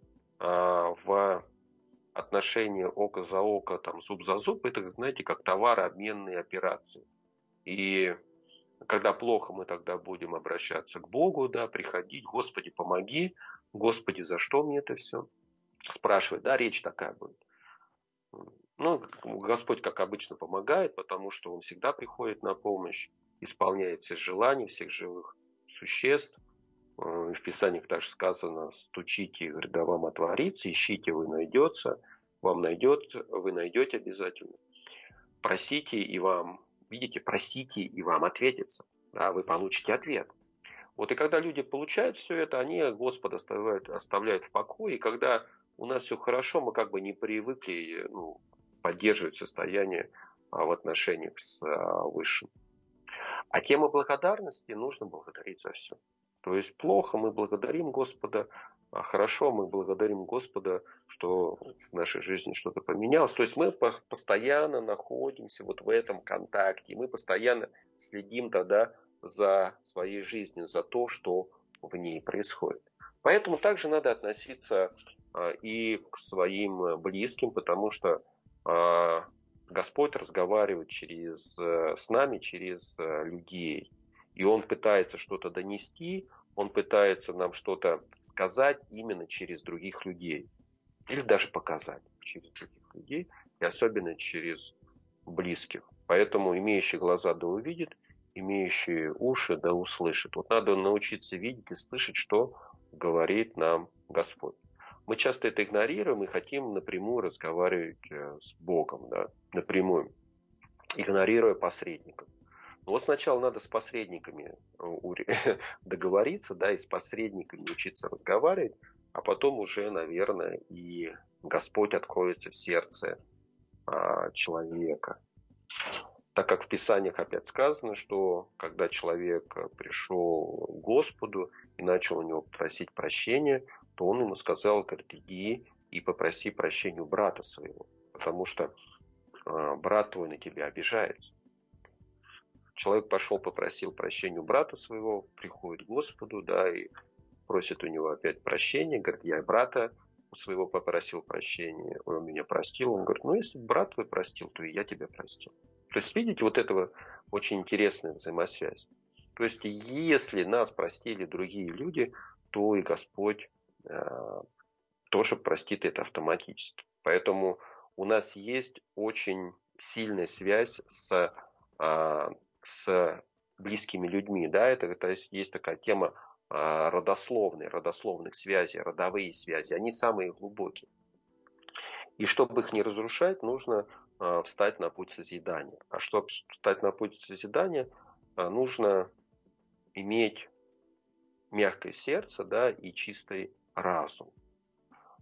в отношения око за око, зуб за зуб, это, знаете, как товарообменные операции. И когда плохо, мы тогда будем обращаться к Богу, да, приходить, Господи, помоги, Господи, за что мне это все? Спрашивать, да, речь такая будет. Господь, как обычно, помогает, потому что Он всегда приходит на помощь, исполняет все желания всех живых существ. В Писаниях также сказано, стучите, говорит, да вам отворится, ищите, вы найдете, вы найдете обязательно. Просите, и вам, видите, просите, и вам ответится. Да, вы получите ответ. Вот и когда люди получают все это, они Господа оставляют в покое. И когда у нас все хорошо, мы не привыкли поддерживать состояние в отношениях с Высшим. А тема благодарности, нужно благодарить за все. То есть плохо, мы благодарим Господа, а хорошо, мы благодарим Господа, что в нашей жизни что-то поменялось. То есть мы постоянно находимся вот в этом контакте, мы постоянно следим тогда за своей жизнью, за то, что в ней происходит. Поэтому также надо относиться и к своим близким, потому что Господь разговаривает с нами через людей. И Он пытается что-то донести, Он пытается нам что-то сказать именно через других людей. Или даже показать через других людей, и особенно через близких. Поэтому имеющий глаза да увидит, имеющие уши да услышит. Вот надо научиться видеть и слышать, что говорит нам Господь. Мы часто это игнорируем и хотим напрямую разговаривать с Богом, да, напрямую, игнорируя посредников. Вот сначала надо с посредниками договориться, да, и с посредниками учиться разговаривать, а потом уже, наверное, и Господь откроется в сердце человека. Так как в Писаниях опять сказано, что когда человек пришел к Господу и начал у него просить прощения, то он ему сказал, говорит, иди и попроси прощения у брата своего, потому что брат твой на тебя обижается. Человек пошел, попросил прощения у брата своего, приходит к Господу, да, и просит у него опять прощения, говорит, я брата у своего попросил прощения, он меня простил. Он говорит, если брат твой простил, то и я тебя простил. То есть, видите, вот этого очень интересная взаимосвязь. То есть, если нас простили другие люди, то и Господь тоже простит это автоматически. Поэтому у нас есть очень сильная связь с близкими людьми. Да? То есть такая тема родословных связей, родовые связи. Они самые глубокие. И чтобы их не разрушать, нужно встать на путь созидания. А чтобы встать на путь созидания, нужно иметь мягкое сердце, да, и чистый разум.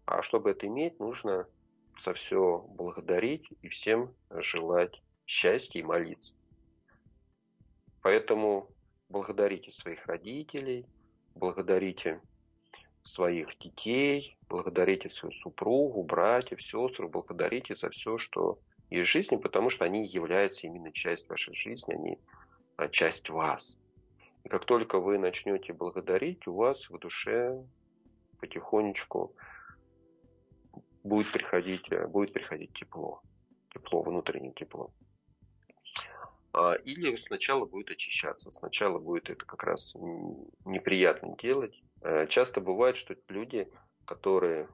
А чтобы это иметь, нужно за все благодарить и всем желать счастья и молиться. Поэтому благодарите своих родителей, благодарите своих детей, благодарите свою супругу, братьев, сестру, благодарите за все, что есть в жизни, потому что они являются именно частью вашей жизни, они часть вас. И как только вы начнете благодарить, у вас в душе потихонечку будет приходить тепло, внутреннее тепло. Или сначала будет очищаться, сначала будет это как раз неприятно делать. Часто бывает, что люди, которые,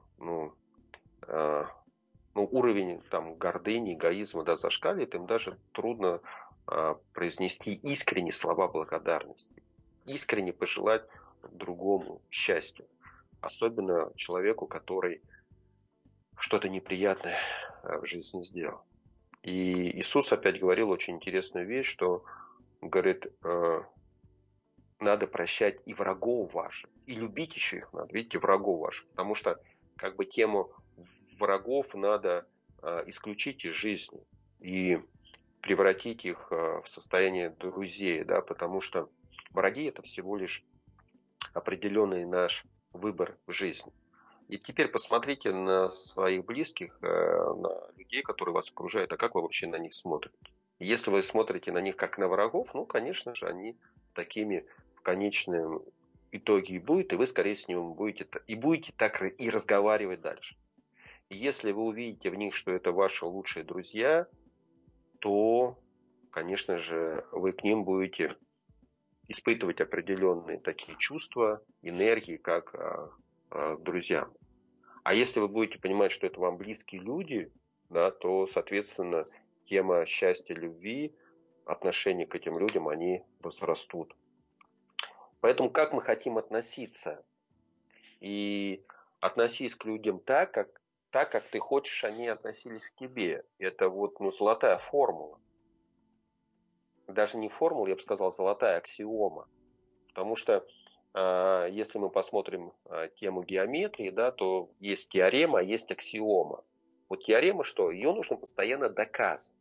уровень там гордыни, эгоизма, да, зашкаливает, им даже трудно произнести искренне слова благодарности, искренне пожелать другому счастья, особенно человеку, который что-то неприятное в жизни сделал. И Иисус опять говорил очень интересную вещь, что, говорит, надо прощать и врагов ваших, и любить еще их надо, видите, врагов ваших, потому что как бы тему врагов надо исключить из жизни и превратить их в состояние друзей, да, потому что враги это всего лишь определенный наш выбор в жизни. И теперь посмотрите на своих близких, на людей, которые вас окружают, а как вы вообще на них смотрите? Если вы смотрите на них как на врагов, конечно же, они такими в конечном итоге и будут, и вы скорее с ними будете так и разговаривать дальше. И если вы увидите в них, что это ваши лучшие друзья, то, конечно же, вы к ним будете испытывать определенные такие чувства, энергии, как к друзьям. А если вы будете понимать, что это вам близкие люди, да, то, соответственно, тема счастья, любви, отношения к этим людям, они возрастут. Поэтому как мы хотим относиться? И относись к людям так, как ты хочешь, они относились к тебе. Это золотая формула. Даже не формула, я бы сказал, золотая аксиома. Потому что если мы посмотрим тему геометрии, да, то есть теорема, а есть аксиома. Вот теорема что? Ее нужно постоянно доказывать.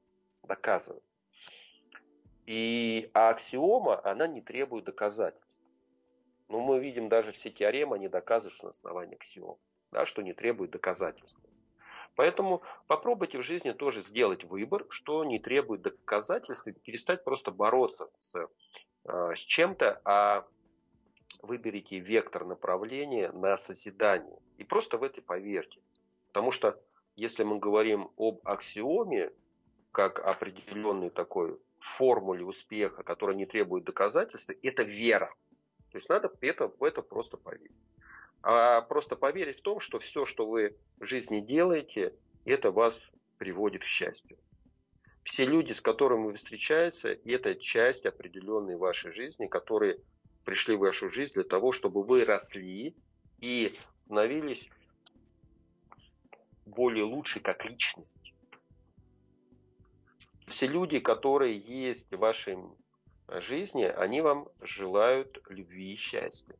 А аксиома, она не требует доказательств. Но мы видим даже все теоремы, они доказываются на основании аксиом, да, что не требует доказательств. Поэтому попробуйте в жизни тоже сделать выбор, что не требует доказательств, и перестать просто бороться с чем-то, а выберите вектор направления на созидание. И просто в это поверьте. Потому что если мы говорим об аксиоме, как определенной такой формуле успеха, которая не требует доказательств, это вера. То есть надо в это просто поверить. А просто поверить в том, что все, что вы в жизни делаете, это вас приводит к счастью. Все люди, с которыми вы встречаетесь, это часть определенной вашей жизни, которые пришли в вашу жизнь для того, чтобы вы росли и становились более лучше как личность. Все люди, которые есть в вашей жизни, они вам желают любви и счастья.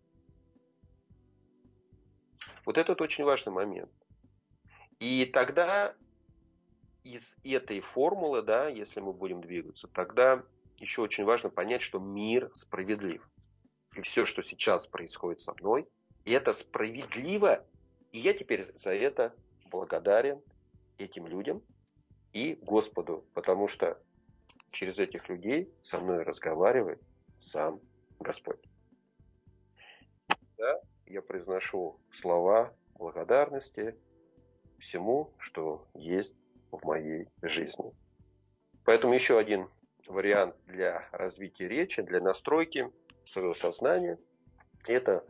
Вот этот очень важный момент. И тогда из этой формулы, да, если мы будем двигаться, тогда еще очень важно понять, что мир справедлив. И все, что сейчас происходит со мной, это справедливо. И я теперь за это благодарен этим людям и Господу, потому что через этих людей со мной разговаривает сам Господь. Да, я произношу слова благодарности всему, что есть в моей жизни. Поэтому еще один вариант для развития речи, для настройки своего сознания, это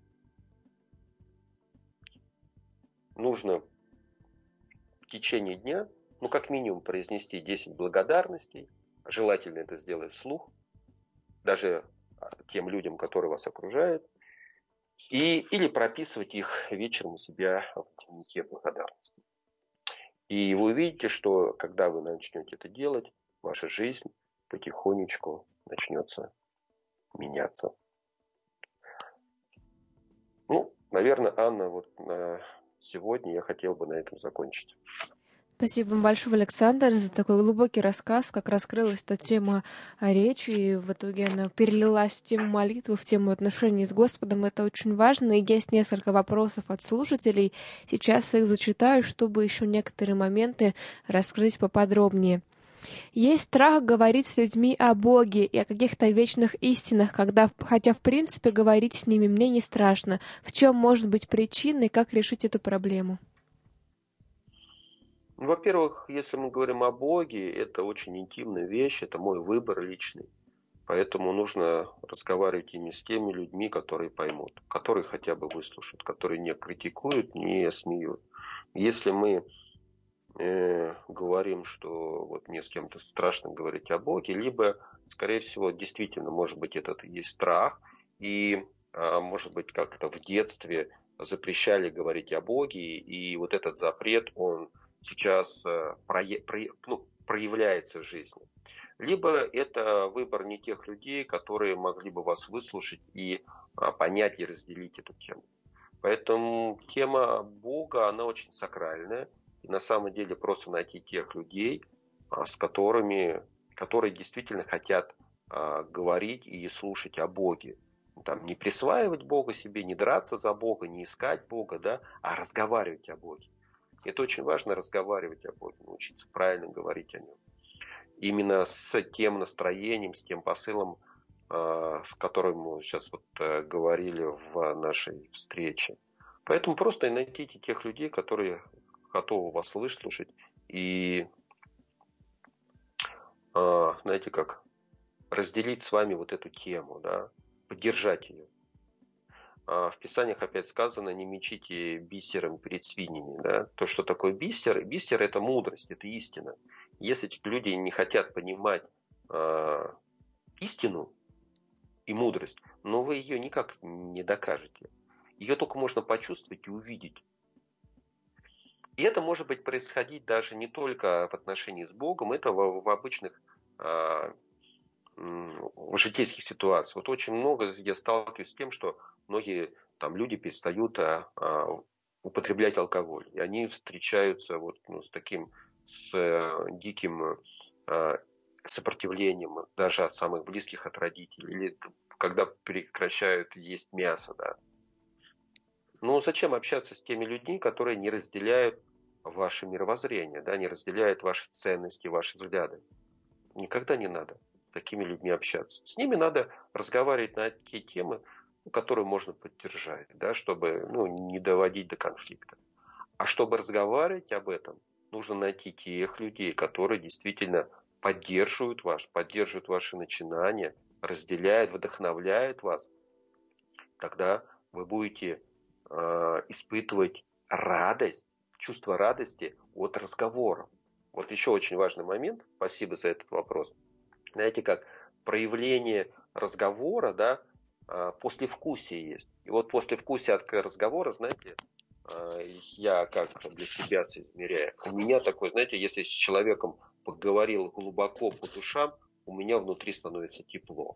нужно в течение дня, как минимум произнести 10 благодарностей, желательно это сделать вслух, даже тем людям, которые вас окружают, или прописывать их вечером у себя в дневнике благодарности. И вы увидите, что когда вы начнете это делать, ваша жизнь потихонечку начнется меняться. Наверное, Анна, сегодня я хотел бы на этом закончить. Спасибо вам большое, Александр, за такой глубокий рассказ, как раскрылась эта тема речи, и в итоге она перелилась в тему молитвы, в тему отношений с Господом. Это очень важно, и есть несколько вопросов от слушателей. Сейчас их зачитаю, чтобы еще некоторые моменты раскрыть поподробнее. Есть страх говорить с людьми о Боге и о каких-то вечных истинах, хотя, в принципе, говорить с ними мне не страшно. В чем может быть причина и как решить эту проблему? Ну, во-первых, если мы говорим о Боге, это очень интимная вещь, это мой выбор личный. Поэтому нужно разговаривать и не с теми людьми, которые поймут, которые хотя бы выслушают, которые не критикуют, не смеют. Если мы говорим, что вот мне с кем-то страшно говорить о Боге, либо, скорее всего, действительно, может быть, этот есть страх, и, может быть, как-то в детстве запрещали говорить о Боге, и вот этот запрет, он сейчас проявляется в жизни. Либо это выбор не тех людей, которые могли бы вас выслушать и понять и разделить эту тему. Поэтому тема Бога, она очень сакральная. И на самом деле просто найти тех людей, которые действительно хотят говорить и слушать о Боге. Там, не присваивать Бога себе, не драться за Бога, не искать Бога, да, а разговаривать о Боге. Это очень важно, разговаривать о Боге, научиться правильно говорить о Нем. Именно с тем настроением, с тем посылом, в котором мы сейчас вот говорили в нашей встрече. Поэтому просто найдите тех людей, которые готовы вас выслушать и, знаете как, разделить с вами вот эту тему, да, поддержать ее. В Писаниях опять сказано: не мечите бисером перед свиньями. Да? То, что такое бисер? Бисер – это мудрость, это истина. Если люди не хотят понимать истину и мудрость, но вы ее никак не докажете. Ее только можно почувствовать и увидеть. И это может быть происходить даже не только в отношении с Богом, это в обычных в житейских ситуациях. Вот очень много я сталкиваюсь с тем, что многие там люди перестают употреблять алкоголь. И они встречаются вот, с диким сопротивлением даже от самых близких, от родителей. Или когда прекращают есть мясо. Да. Но зачем общаться с теми людьми, которые не разделяют ваше мировоззрение, да, не разделяют ваши ценности, ваши взгляды? Никогда не надо с такими людьми общаться. С ними надо разговаривать на те темы, которые можно поддержать, да, чтобы не доводить до конфликта. А чтобы разговаривать об этом, нужно найти тех людей, которые действительно поддерживают ваши начинания, разделяют, вдохновляют вас. Тогда вы будете испытывать радость, чувство радости от разговора. Вот еще очень важный момент, спасибо за этот вопрос. Знаете, как проявление разговора, да, послевкусие есть. И вот послевкусие от разговора, знаете, я как для себя соизмеряю. У меня такой, знаете, если с человеком поговорил глубоко по душам, у меня внутри становится тепло.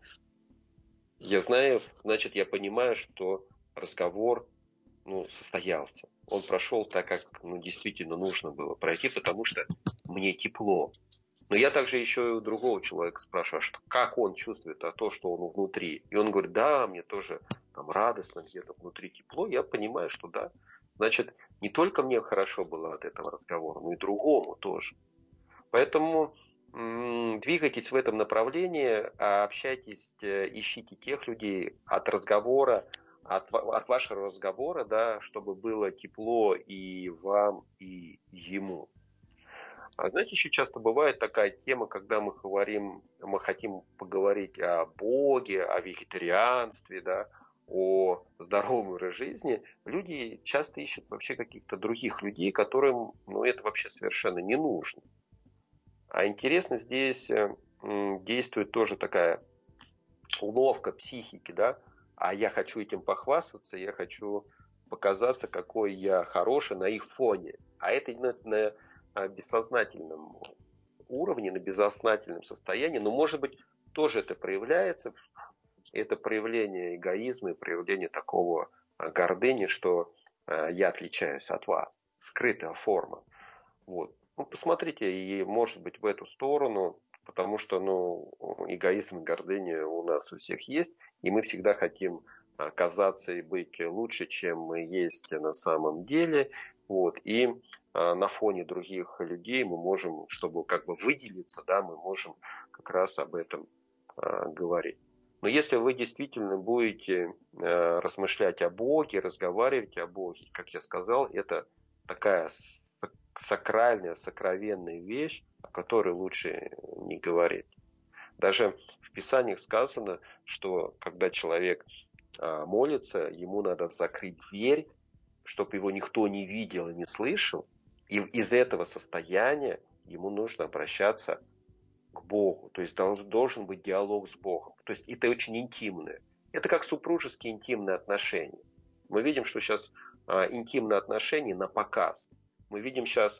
Я знаю, значит, я понимаю, что разговор состоялся. Он прошел так, как действительно нужно было пройти, потому что мне тепло. Но я также еще и у другого человека спрашиваю, как он чувствует то, что он внутри. И он говорит: да, мне тоже там радостно, где-то внутри тепло. Я понимаю, что да. Значит, не только мне хорошо было от этого разговора, но и другому тоже. Поэтому двигайтесь в этом направлении, общайтесь, ищите тех людей от разговора, от вашего разговора, да, чтобы было тепло и вам, и ему. А знаете, еще часто бывает такая тема, когда мы хотим поговорить о Боге, о вегетарианстве, да, о здоровом образе жизни. Люди часто ищут вообще каких-то других людей, которым это вообще совершенно не нужно. А интересно, здесь действует тоже такая уловка психики, да, а я хочу этим похвастаться, я хочу показаться, какой я хороший на их фоне. А это на бессознательном уровне, на бессознательном состоянии, но, может быть, тоже это проявляется. Это проявление эгоизма и проявление такого гордыни, что я отличаюсь от вас. Скрытая форма. Вот. Ну, посмотрите, и может быть в эту сторону, потому что эгоизм и гордыня у нас у всех есть, и мы всегда хотим казаться и быть лучше, чем мы есть на самом деле. Вот. И на фоне других людей мы можем, чтобы как бы выделиться, да, мы можем как раз об этом говорить. Но если вы действительно будете размышлять о Боге, разговаривать о Боге, как я сказал, это такая сакральная, сокровенная вещь, о которой лучше не говорить. Даже в Писаниях сказано, что когда человек молится, ему надо закрыть дверь, чтобы его никто не видел и не слышал. И из этого состояния ему нужно обращаться к Богу. То есть должен быть диалог с Богом. То есть это очень интимное. Это как супружеские интимные отношения. Мы видим, что сейчас интимные отношения на показ. Мы видим сейчас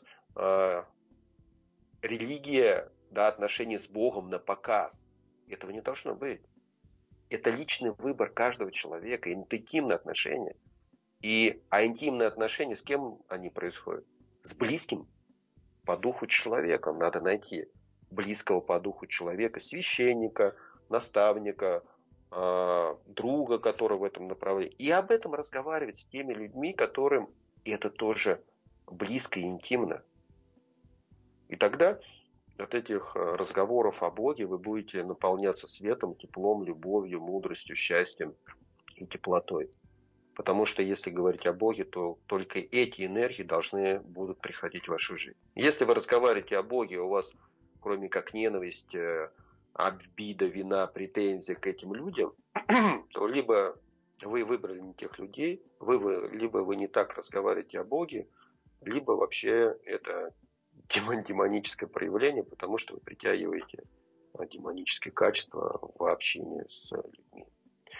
религия, да, отношения с Богом на показ. Этого не должно быть. Это личный выбор каждого человека. Это интимные отношения. А интимные отношения с кем они происходят? С близким по духу человеком. Надо найти близкого по духу человека, священника, наставника, друга, который в этом направлении. И об этом разговаривать с теми людьми, которым это тоже близко и интимно. И тогда от этих разговоров о Боге вы будете наполняться светом, теплом, любовью, мудростью, счастьем и теплотой. Потому что если говорить о Боге, то только эти энергии должны будут приходить в вашу жизнь. Если вы разговариваете о Боге, у вас кроме как ненависть, обида, вина, претензия к этим людям, то либо вы выбрали не тех людей, либо вы не так разговариваете о Боге, либо вообще это демоническое проявление, потому что вы притягиваете демонические качества в общении с людьми.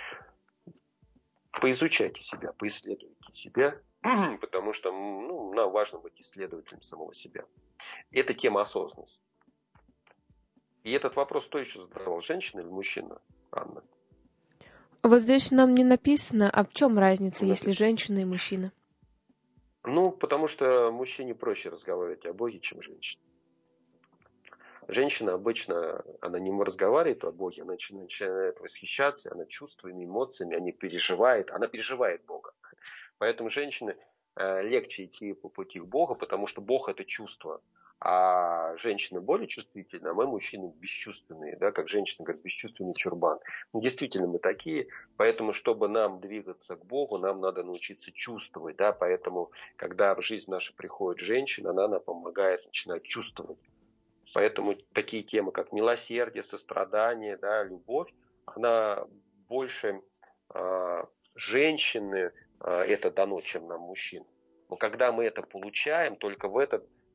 Поизучайте себя, поисследуйте себя, потому что нам важно быть исследователем самого себя. Это тема осознанности. И этот вопрос кто еще задавал, женщина или мужчина, Анна? Вот здесь нам не написано, а в чем разница, если женщина и мужчина? Потому что мужчине проще разговаривать о Боге, чем женщине. Женщина обычно, она не разговаривает о Боге, она начинает восхищаться, она чувствами, эмоциями, она переживает Бога. Поэтому женщине легче идти по пути к Богу, потому что Бог – это чувство. А женщина более чувствительна, а мы, мужчины, бесчувственные. Да, как женщина говорит, бесчувственный чурбан. Действительно, мы такие. Поэтому, чтобы нам двигаться к Богу, нам надо научиться чувствовать. Да, поэтому, когда в жизнь нашу приходит женщина, она нам помогает начинать чувствовать. Поэтому такие темы, как милосердие, сострадание, да, любовь, она больше женщины это дано, чем нам, мужчин. Но когда мы это получаем, только в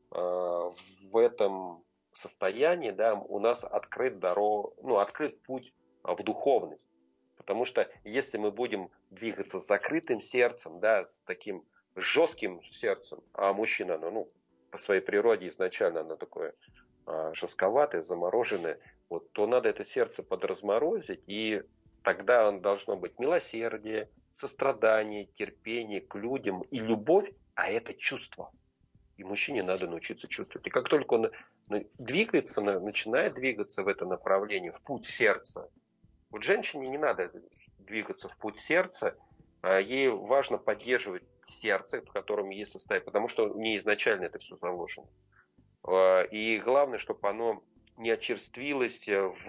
этом состоянии, да, у нас открыт путь в духовность. Потому что если мы будем двигаться с закрытым сердцем, да, с таким жестким сердцем, а мужчина, по своей природе изначально оно такое жестковатое, замороженное, то надо это сердце подразморозить, и тогда оно должно быть милосердие, сострадание, терпение к людям и любовь, а это чувство. И мужчине надо научиться чувствовать. И как только он начинает двигаться в это направление, в путь сердца, женщине не надо двигаться в путь сердца, ей важно поддерживать сердце, в котором есть состояние, потому что у нее изначально это все заложено. И главное, чтобы оно не очерствилось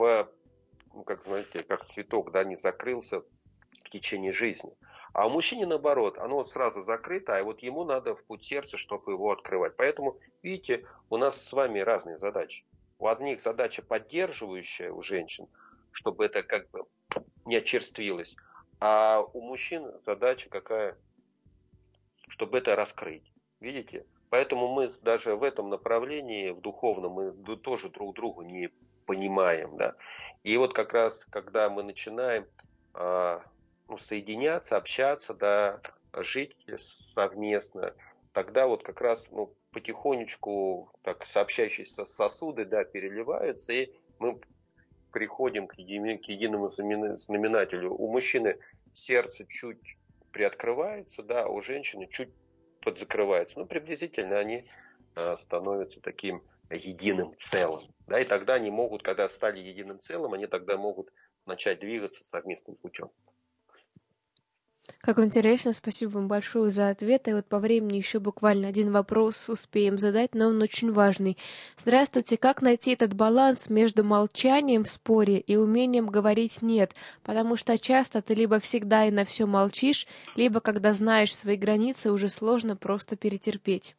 как цветок, да, не закрылся в течение жизни. А у мужчины наоборот, оно сразу закрыто, а ему надо в путь сердца, чтобы его открывать. Поэтому, видите, у нас с вами разные задачи. У одних задача поддерживающая у женщин, чтобы это как бы не очерствилось. А у мужчин задача какая? Чтобы это раскрыть. Видите? Поэтому мы даже в этом направлении, в духовном, мы тоже друг друга не понимаем. Да? И как раз, когда мы начинаем соединяться, общаться, да, жить совместно, тогда как раз потихонечку так сообщающиеся сосуды, да, переливаются, и мы приходим к единому знаменателю. У мужчины сердце чуть приоткрывается, да, а у женщины чуть подзакрывается. Ну, приблизительно они становятся таким единым целым. Да, и тогда они могут, когда стали единым целым, они тогда могут начать двигаться совместным путем. Как интересно, спасибо вам большое за ответ. И вот по времени еще буквально один вопрос успеем задать, но он очень важный. Здравствуйте, как найти этот баланс между молчанием в споре и умением говорить «нет»? Потому что часто ты либо всегда и на все молчишь, либо, когда знаешь свои границы, уже сложно просто перетерпеть.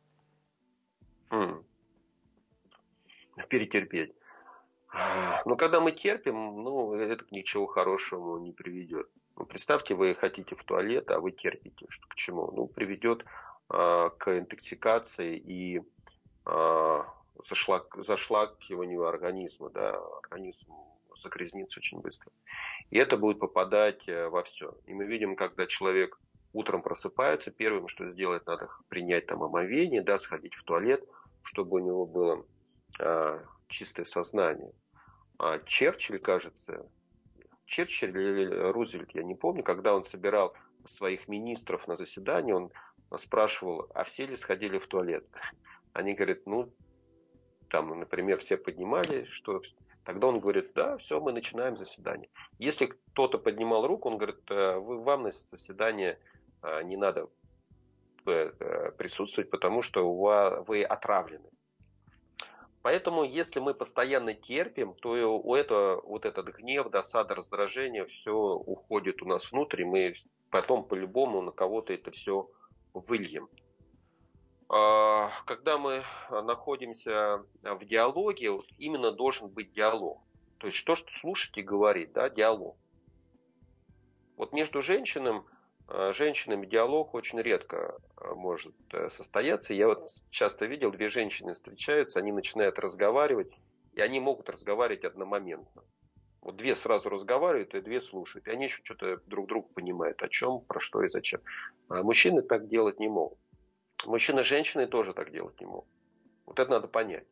Перетерпеть. Но когда мы терпим, ну, это к ничего хорошему не приведет. Ну, представьте, вы хотите в туалет, а вы терпите. Что к чему? Ну, приведет к интоксикации и зашлакиванию организма. Да? Организм загрязнится очень быстро. И это будет попадать во все. И мы видим, когда человек утром просыпается, первым, что сделать, надо принять там омовение, да, сходить в туалет, чтобы у него было чистое сознание. Черчилль, кажется, Черчилль или Рузвельт, я не помню, когда он собирал своих министров на заседание, он спрашивал, а все ли сходили в туалет? Они говорят, ну, там, например, все поднимали, что тогда он говорит, да, все, мы начинаем заседание. Если кто-то поднимал руку, он говорит, вам на заседание не надо присутствовать, потому что вы отравлены. Поэтому, если мы постоянно терпим, то вот этот гнев, досада, раздражение, все уходит у нас внутрь, и мы потом по-любому на кого-то это все выльем. Когда мы находимся в диалоге, именно должен быть диалог. То есть, что слушать и говорить, да, диалог. Вот между женщинами диалог очень редко может состояться. Я вот часто видел, две женщины встречаются, они начинают разговаривать, и они могут разговаривать одномоментно. Вот две сразу разговаривают, и две слушают. И они еще что-то друг друга понимают, о чем, про что и зачем. А мужчины так делать не могут. Мужчины с женщиной тоже так делать не могут. Вот это надо понять.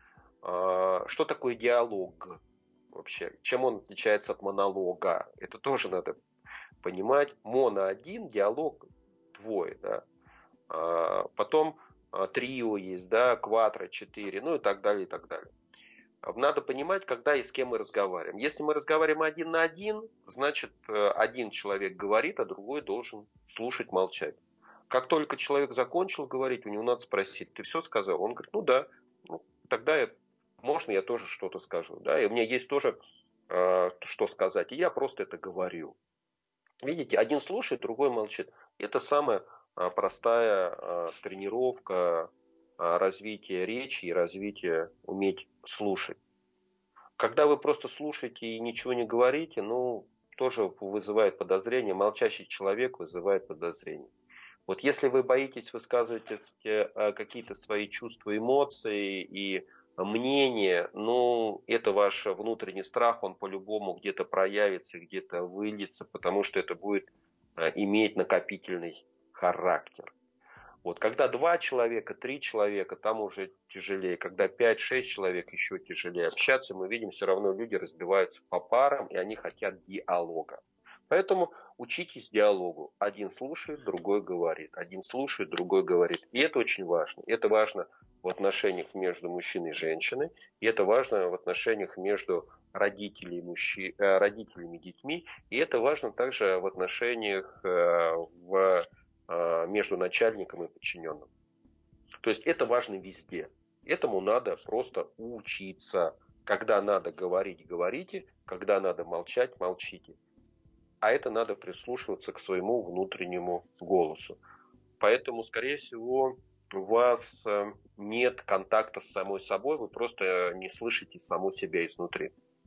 Что такое диалог вообще? Чем он отличается от монолога? Это тоже надо понимать. Моно один, диалог двое. Да? Потом трио есть, да, кватро, 4, ну и так далее, и так далее. Надо понимать, когда и с кем мы разговариваем. Если мы разговариваем один на один, значит, один человек говорит, а другой должен слушать, молчать. Как только человек закончил говорить, у него надо спросить, ты все сказал? Он говорит, ну да, ну, тогда можно я тоже что-то скажу. Да? И у меня есть тоже что сказать, и я просто это говорю. Видите, один слушает, другой молчит. Это самая простая тренировка развития речи и развития уметь слушать. Когда вы просто слушаете и ничего не говорите, ну, тоже вызывает подозрение. Молчащий человек вызывает подозрение. Вот если вы боитесь высказывать какие-то свои чувства, эмоции и мнения, ну, это ваш внутренний страх, он по-любому где-то проявится, где-то выльется, потому что это будет иметь накопительный характер. Вот когда 2 человека, 3 человека, там уже тяжелее. Когда 5-6 человек, еще тяжелее общаться. Мы видим, все равно люди разбиваются по парам, и они хотят диалога. Поэтому учитесь диалогу. Один слушает, другой говорит. Один слушает, другой говорит. И это очень важно. Это важно в отношениях между мужчиной и женщиной. И это важно в отношениях между родителями и детьми. И это важно также в отношениях между начальником и подчиненным. То есть это важно везде. Этому надо просто учиться. Когда надо говорить, говорите. Когда надо молчать, молчите. А это надо прислушиваться к своему внутреннему голосу. Поэтому, скорее всего, у вас нет контакта с самой собой, вы просто не слышите саму себя изнутри.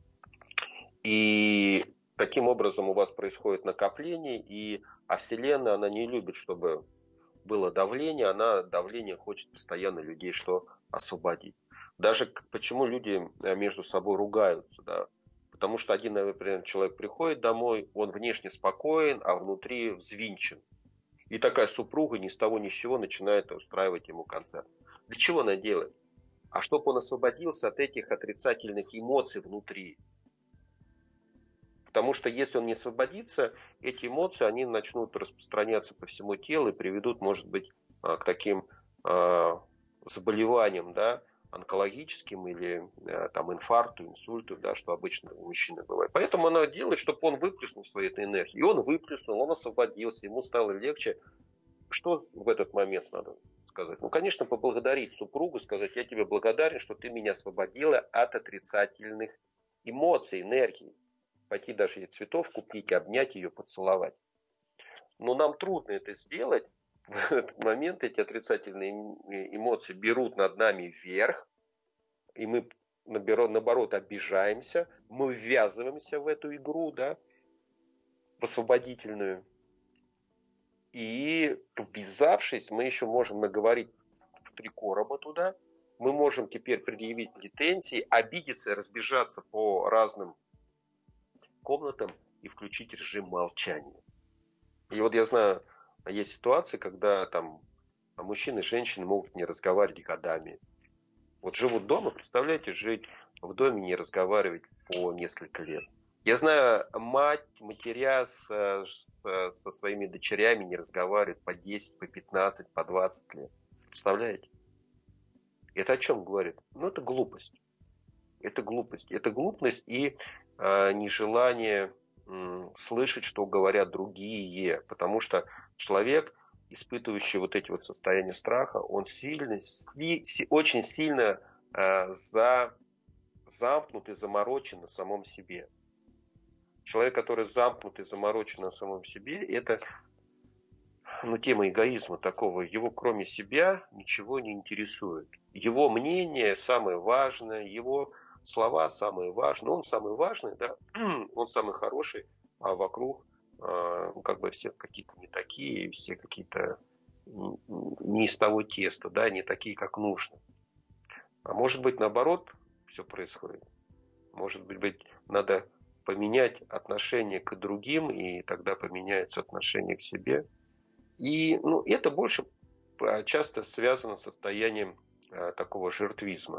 И таким образом у вас происходит накопление, а Вселенная, она не любит, чтобы было давление, она давление хочет постоянно людей что освободить. Даже почему люди между собой ругаются, да? Потому что один, например, человек приходит домой, он внешне спокоен, а внутри взвинчен. И такая супруга ни с того ни с чего начинает устраивать ему концерт. Для чего она делает? А чтобы он освободился от этих отрицательных эмоций внутри. Потому что если он не освободится, эти эмоции, они начнут распространяться по всему телу и приведут, может быть, к таким заболеваниям, да, онкологическим или там, инфаркту, инсульту, да, что обычно у мужчины бывает. Поэтому она делает, чтобы он выплеснул свою эту энергию. И он выплеснул, он освободился, ему стало легче. Что в этот момент надо сказать? Ну, конечно, поблагодарить супругу, сказать: я тебе благодарен, что ты меня освободила от отрицательных эмоций, энергии. Пойти даже ей цветов купить, обнять ее, поцеловать. Но нам трудно это сделать. В этот момент эти отрицательные эмоции берут над нами вверх, и мы, наоборот, обижаемся, мы ввязываемся в эту игру, да, в освободительную. И ввязавшись, мы еще можем наговорить в 3 короба туда, мы можем теперь предъявить претензии, обидеться, разбежаться по разным комнатам и включить режим молчания. И вот я знаю, есть ситуации, когда там мужчины и женщины могут не разговаривать годами. Вот живут дома, представляете, жить в доме, не разговаривать по несколько лет. Я знаю, матеря со своими дочерями не разговаривают по 10, по 15, по 20 лет. Представляете? Это о чем говорит? Ну, это глупость. Это глупость. Это глупость и нежелание слышать, что говорят другие. Потому что человек, испытывающий вот эти вот состояния страха, он очень сильно замкнут и заморочен на самом себе. Человек, который замкнут и заморочен на самом себе, это тема эгоизма такого. Его кроме себя ничего не интересует. Его мнение самое важное, его слова самые важные. Он самый важный, да? Он самый хороший, а вокруг все какие-то не такие, все какие-то не из того теста, да, не такие, как нужно. А может быть, наоборот, все происходит. Может быть, надо поменять отношение к другим, и тогда поменяется отношение к себе. И это больше часто связано с состоянием такого жертвизма.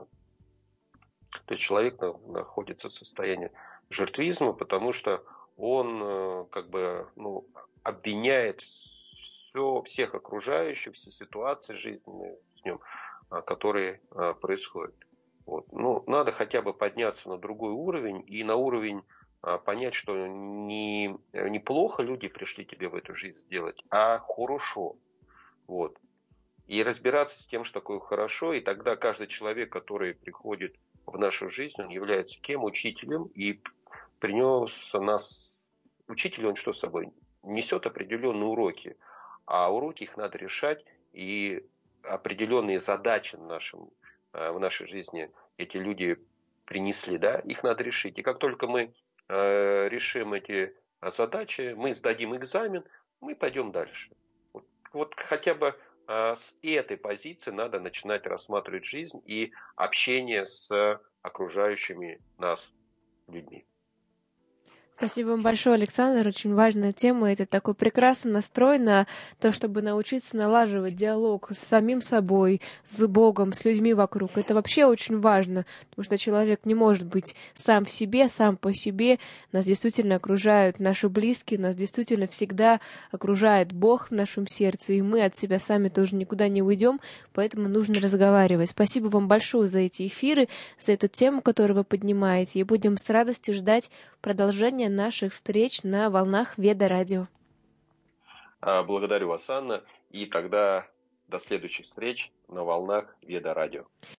То есть человек находится в состоянии жертвизма, потому что он обвиняет всех окружающих, все ситуации жизненные с ним, которые происходят. Вот. Надо хотя бы подняться на другой уровень и на уровень понять, что неплохо люди пришли тебе в эту жизнь сделать, а хорошо. Вот. И разбираться с тем, что такое хорошо, и тогда каждый человек, который приходит в нашу жизнь, он является кем? Учителем, и принес нас... Учитель, он что с собой? Несет определенные уроки, а уроки их надо решать, и определенные задачи в нашей жизни эти люди принесли, да, их надо решить. И как только мы решим эти задачи, мы сдадим экзамен, мы пойдем дальше. Вот хотя бы с этой позиции надо начинать рассматривать жизнь и общение с окружающими нас людьми. Спасибо вам большое, Александр. Очень важная тема. Это такой прекрасный настрой на то, чтобы научиться налаживать диалог с самим собой, с Богом, с людьми вокруг. Это вообще очень важно, потому что человек не может быть сам в себе, сам по себе. Нас действительно окружают наши близкие, нас действительно всегда окружает Бог в нашем сердце, и мы от себя сами тоже никуда не уйдем, поэтому нужно разговаривать. Спасибо вам большое за эти эфиры, за эту тему, которую вы поднимаете, и будем с радостью ждать продолжения наших встреч на волнах Веда Радио. Благодарю вас, Анна, и тогда до следующих встреч на волнах Веда Радио.